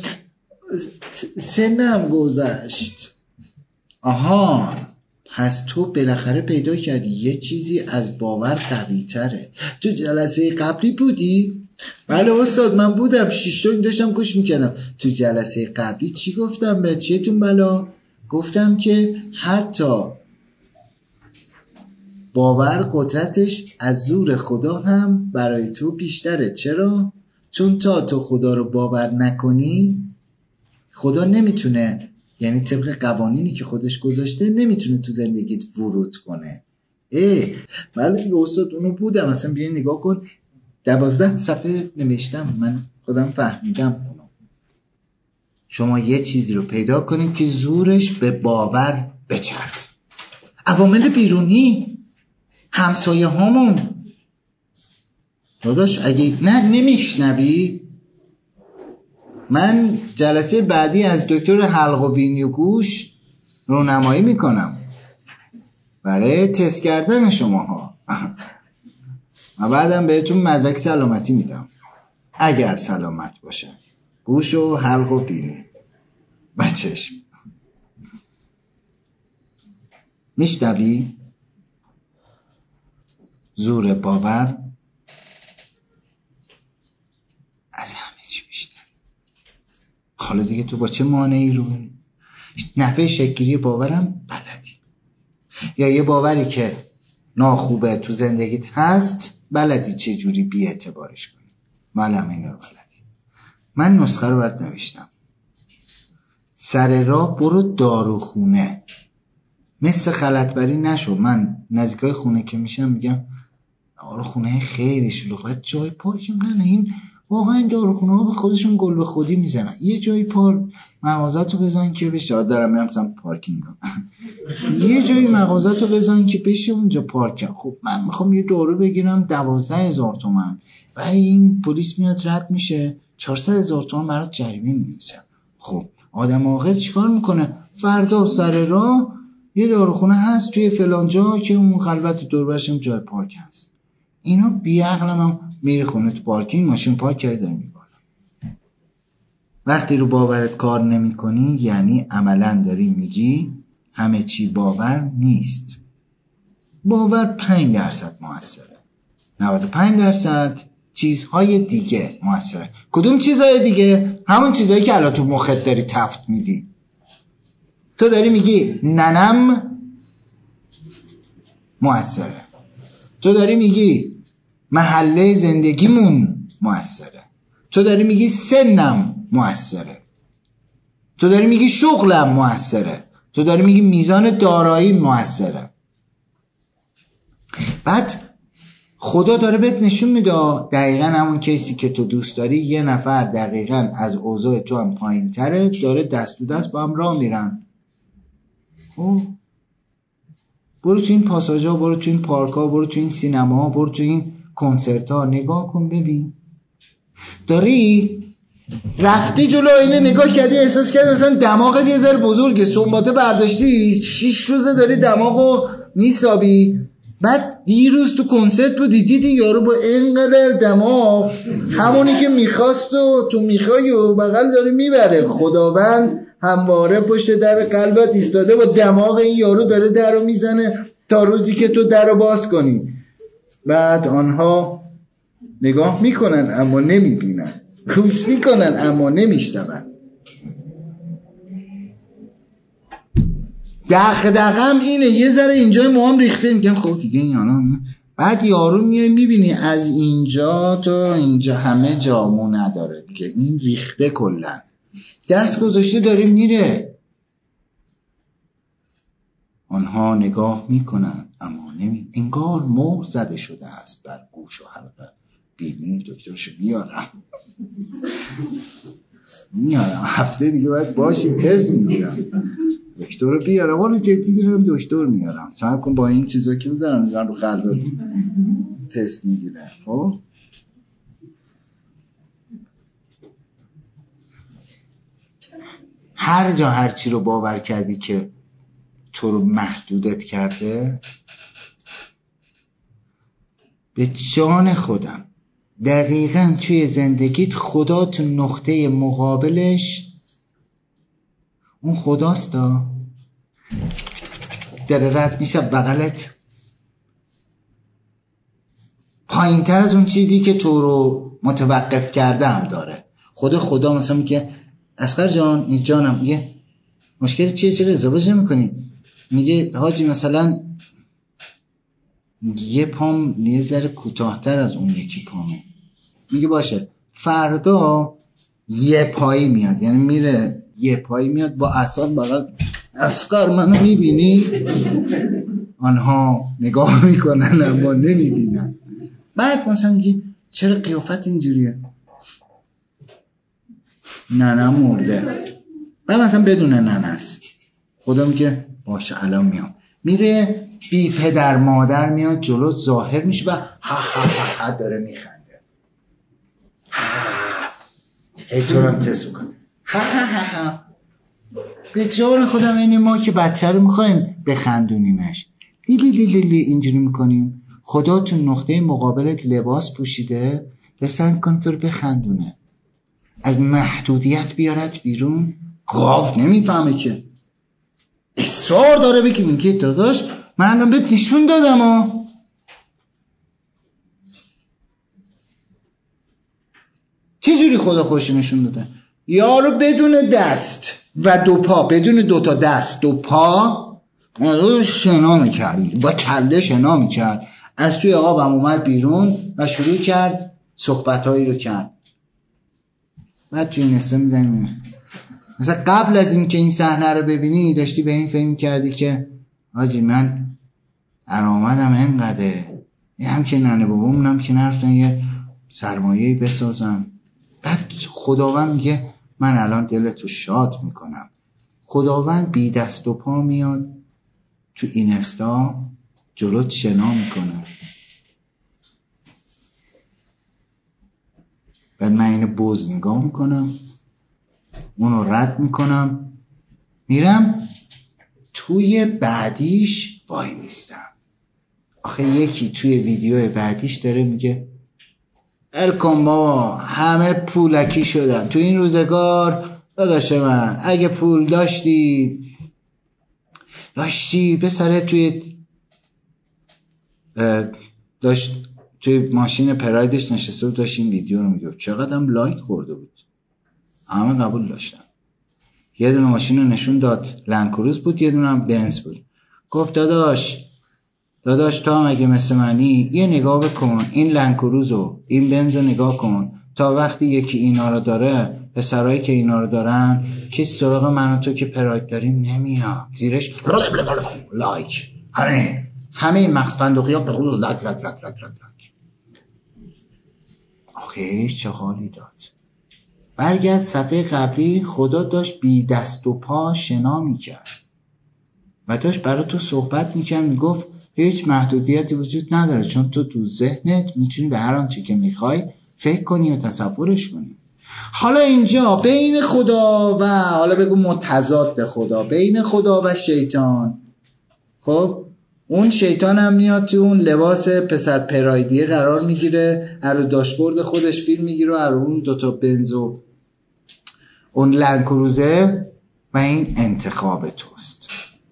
سنم گذشت. آها، پس تو بالاخره پیدا کردی یه چیزی از باور قوی تره. تو جلسه قبلی بودی؟ بله استاد من بودم، 6 تا داشتم گوش میکردم. تو جلسه قبلی چی گفتم به چیتون بلا؟ گفتم که حتی باور قدرتش از زور خدا هم برای تو بیشتره. چرا؟ چون تا تو خدا رو باور نکنی، خدا نمیتونه، یعنی طبق قوانینی که خودش گذاشته نمیتونه تو زندگیت ورود کنه. بله استاد اونو بودم، اصلا بیا نگاه کن 12 صفحه نوشتم، من خودم فهمیدم اونو. شما یه چیزی رو پیدا کنید که زورش به باور بچرخه. عوامل بیرونی، همسایه هامون. داداش اگه نمیشنوی، من جلسه بعدی از دکتر حلق و بینی و گوش رونمایی میکنم برای تست کردن شماها و بعدم بهتون مدرک سلامتی میدم اگر سلامت باشه، گوش و حلق و بینی و چشم. میشنوی؟ زور باور از همه چی بیشتر. حالا دیگه تو با چه مانعی رو نحوه شکلی باورم بلدی، یا یه باوری که ناخوبه تو زندگیت هست بلدی چه جوری بی اعتبارش کنی. معلم این رو بلدی. من نسخه رو برات نوشتم. سر راه برو داروخونه، مثل خلطبری نشو. من نزدیکای خونه که میشم میگم داروخونه خیلی شلوغه، باید جای پارکیم. نه این واقعا این داروخونه ها به خودشون گل به خودی میزنن. یه جای مغازه‌تو بزن که بشه، دارم میرم سمت پارکینگ یه جایی مغازه‌تو بزن که بشه اونجا پارک. خب من میخوام یه دارو بگیرم 12,000 تومان، ولی این پلیس میاد رد میشه 400,000 تومان برات جریمه می‌نویسه. خب آدم عاقل چیکار میکنه؟ فردا سر راه یه داروخونه هست توی فلان جا که اون خلوت دور برشم جای پارک هست. اینا بی عقلم هم میره خونه تو پارکینگ ماشین پارک کرده داره میباره. وقتی رو باورت کار نمی کنی یعنی عملا داری میگی همه چی باور نیست. باور 5% موثره، 95% چیزهای دیگه موثره. کدوم چیزهای دیگه؟ همون چیزهایی که الان تو مخت داری تفت میدی. تو داری میگی ننم موثره، تو داری میگی محله زندگیمون موثره، تو داری میگی سنم موثره، تو داری میگی شغلم موثره، تو داری میگی میزان دارایی موثره. بعد خدا داره بهت نشون میده دقیقا همون کیسی که تو دوست داری، یه نفر دقیقا از اوضاع تو هم پایین تره، داره دست تو دست با هم راه میرن. برو تو این پاساژا، برو تو این پارکا، برو تو این سینما، برو تو این کنسرت ها، نگاه کن ببین. داری رفتی جلو اینه نگاه کردی، احساس کردی اصلا دماغت یه ذره بزرگه، سنباته برداشتی 6 روزه داری دماغو میسابی، بعد دیروز تو کنسرت بود دیدی یارو با اینقدر دماغ همونی که میخواست و تو میخوای و بغل داری میبره. خداوند همواره پشت در قلبت ایستاده با دماغ این یارو داره درو میزنه تا روزی که تو درو باز کنی. بعد آنها نگاه میکنن اما نمیبینن، گوش میکنن اما نمیشنون. دغدغه‌ام اینه یه ذره اینجای موام ریخته، میگم خب دیگه این حالا. بعد یارو میای میبینی از اینجا تا اینجا همه جامو نداره که این ریخته کلا، دست گذاشته داره میره. آنها نگاه میکنن اما انگار مهر زده شده است بر گوش و حلقه. بیمه دکترشو میارم هفته دیگه باید باشی تست میگیرم، دکتر رو بیارم، ولی جدی میرم دکتر میارم. صبر کن با این چیزا که میذارم رو قلب تست میگیرم. خب هر جا هر چی رو باور کردی که تو رو محدودت کرده، به جان خودم دقیقاً توی زندگیت خدا تو نقطه مقابلش اون خداست، داره رد میشه بغلت پایین تر از اون چیزی که تو رو متوقف کرده هم داره. خدا مثلا میگه اصغر جان، این جانم، میگه مشکل چیه، چرا ازدواج نمی‌کنی؟ میگه حاجی مثلا یه پام یه ذره کوتاه‌تر از اون یکی پامه. میگه باشه، فردا یه پایی میاد، یعنی میره یه پایی میاد با عصا بغل، اصغر منو میبینی؟ آنها نگاه میکنن اما نمیبینن. بعد مثلا میگه چرا قیافت اینجوریه؟ ننه مرده. بعد مثلا بدون ننه است، خدا میگه باشه الان میام، میره بی پدر مادر میاد جلو ظاهر میشه و ها داره میخنده. هیتورم تست کن. به جان خودم اینه ما که بچه رو میخوایم بخندونیمش، لیلی اینجوری میکنیم. خدا تو نقطه مقابلت لباس پوشیده بسند کنه تو رو بخندونه، از محدودیت بیارت بیرون. گاو نمیفهمه که اصرار داره بگیم که داداش من بهت نشون دادم چجوری خدا خوشی نشون داده؟ یارو بدون دست و دو پا، بدون دوتا دست دو پا شنا میکرد، با کله شنا میکرد، از توی آبم اومد بیرون و شروع کرد صحبتهایی رو کرد. بعد توی نسته میزنیم مثلا قبل از این که این صحنه رو ببینی داشتی به این فهم کردی که آجی من درآمدم اینقدره، هم که ننه بابامونم که نرفتن یه سرمایه‌ای بسازن. بعد خداوند میگه من الان دلتو شاد میکنم. خداوند بی دست و پا میاد تو اینستا جلوت شنا میکنه. بعد من اینو بوز نگاه میکنم، اونو رد میکنم، میرم توی بعدیش وای میستم. آخه یکی توی ویدیو بعدیش داره میگه الکن بابا همه پولکی شدن تو این روزگار. داداش من اگه پول داشتی به سره توی ماشین پرایدش نشسته بود داشت این ویدیو رو میگه، چقدر هم لایک خورده بود، همه قبول داشتن. یه دونه ماشین رو نشون داد لنکروز بود، یه دونه هم بنز بود. گفت داداش تو هم اگه مثل منی یه نگاه بکن این لنکروز و این بنز رو نگاه کن، تا وقتی یکی اینا رو داره، پسرایی که اینا رو دارن، کسی سراغ من و تو که پراید داریم نمیاد. زیرش لایک، همه این مغز فندقی ها لایک. آخه چه حالی داد. برگرد صفحه قبلی، خدا داشت بی دست و پا شنا میکرد و داشت برای تو صحبت میکرد، میگفت هیچ محدودیتی وجود نداره، چون تو ذهنت میتونی به هر آنچه که میخوای فکر کنی و تصورش کنی. حالا اینجا بین خدا و حالا بگو متضاد خدا، بین خدا و شیطان، خب اون شیطان هم میاد تو اون لباس پسر پرایدیه قرار میگیره، رو داشبورد خودش فیلم میگیره و اون دوتا بنزو اون لنکروزه و این انتخاب توست.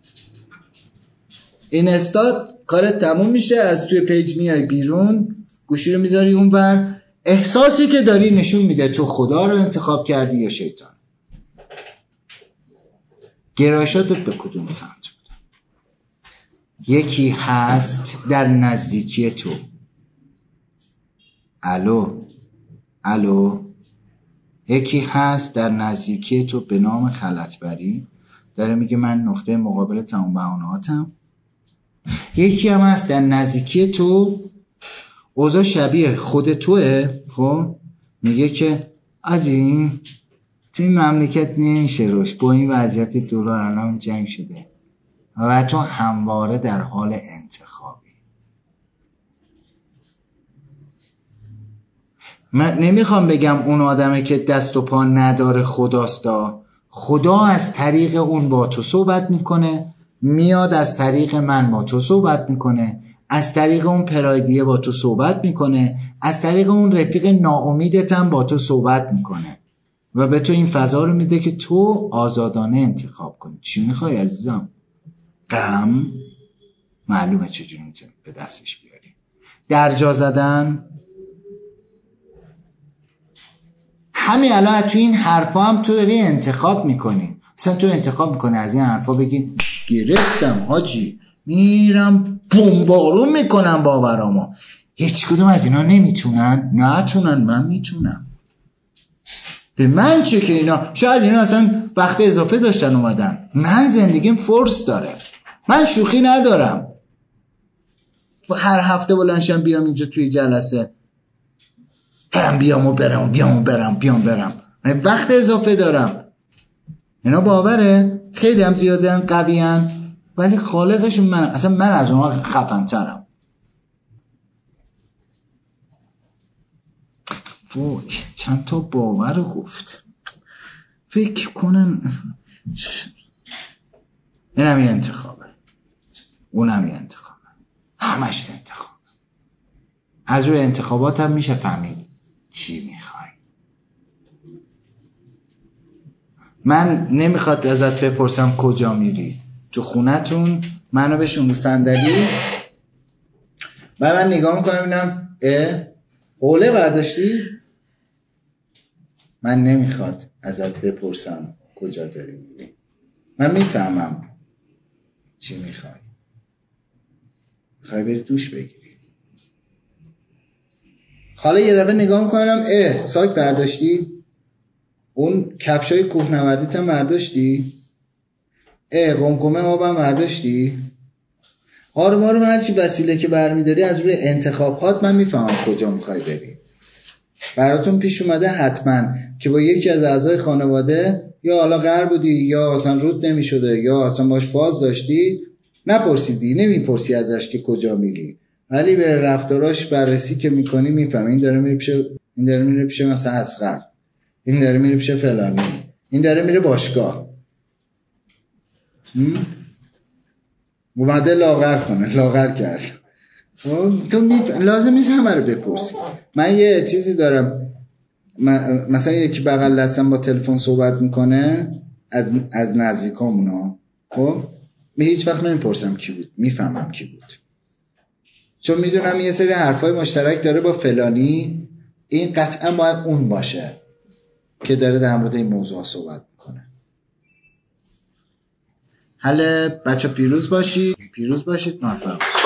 این استاد کارت تموم میشه، از توی پیج میای بیرون، گوشی رو میذاری اون ور، احساسی که داری نشون میده تو خدا رو انتخاب کردی یا شیطان. گرایشاتت به کدوم سمت بود؟ یکی هست در نزدیکی تو. الو یکی هست در نزدیکی تو به نام خلطبری، داره میگه من نقطه مقابل تمام بهانه‌هاتم. یکی هم هست در نزدیکی تو، اوضاع شبیه خود توه، خب میگه که آجی تو این مملکت نمیشه روش، با این وضعیت دلار الان جنگ شده و تو همواره در حال انتخابی. من نمیخوام بگم اون آدمه که دست و پا نداره خداستا، خدا از طریق اون با تو صحبت میکنه، میاد از طریق من با تو صحبت میکنه، از طریق اون پرایدیه با تو صحبت میکنه، از طریق اون رفیق ناامیدت هم با تو صحبت میکنه و به تو این فضا رو میده که تو آزادانه انتخاب کنی. چی میخوای عزیزم؟ غم؟ معلومه چجوری میتونی به دستش بیاری. درجا زدن؟ همین الان تو این حرفا هم تو داری انتخاب میکنی. مثلا تو انتخاب میکنی از این حرفا بگی گرفتم حاجی، میرم بمبارون میکنم باورامو. هیچ کدوم از اینا نتونن، من میتونم. به من چه که اینا، شاید اینا اصلا وقت اضافه داشتن اومدن، من زندگیم فرص داره، من شوخی ندارم. هر هفته بلنشم بیام اینجا توی جلسه، بیام برم، وقت اضافه دارم. اینا باوره؟ خیلی هم زیادن، قویان، ولی خالقشون منم. اصلا من از اونها خفن ترم. وای چند تا باور گفت، فکر کنم اینم یه انتخابه، اونم یه انتخابه، همش انتخابه. از روی انتخابات هم میشه فهمید چی میخوای. من نمیخواد ازت بپرسم کجا میری، تو خونتون منو بشون رو صندلی، من نگاه میکنم اینم حوله برداشتی. من نمیخواد ازت بپرسم کجا داری میری، من میفهمم چی میخوای. میخوای بری دوش بگیری. حالا یه دفعه نگاه میکنم ساک برداشتی، اون کفشای کوهنوردیت هم برداشتی، قمقمه آبم برداشتی. آروم هرچی وسیله که برمیداری از روی انتخابات من میفهمم کجا میخوای بری. براتون پیش اومده حتما که با یکی از اعضای خانواده یا حالا قرار بودی یا اصلا رود نمیشده یا اصلا باش فاز داشتی، نپرسیدی، نمیپرسی ازش که کجا میری، ولی به رفتاراش بررسی که میکنی میفهمی این داره میره پیش مثلا اصغر، این داره میره پیش فلانی، این داره میره باشگاه، اومده لاغر کرد. تو لازم نیست همه رو بپرسی. من یه چیزی دارم، مثلا یکی بغل دستم با تلفن صحبت میکنه از نزدیکامونا، خب هیچ وقت نمیپرسم کی بود، میفهمم کی بود، چون میدونم یه سری حرفای مشترک داره با فلانی، این قطعا باید اون باشه که داره در مورد این موضوع صحبت میکنه. حالا بچه پیروز باشید، موفق باشید.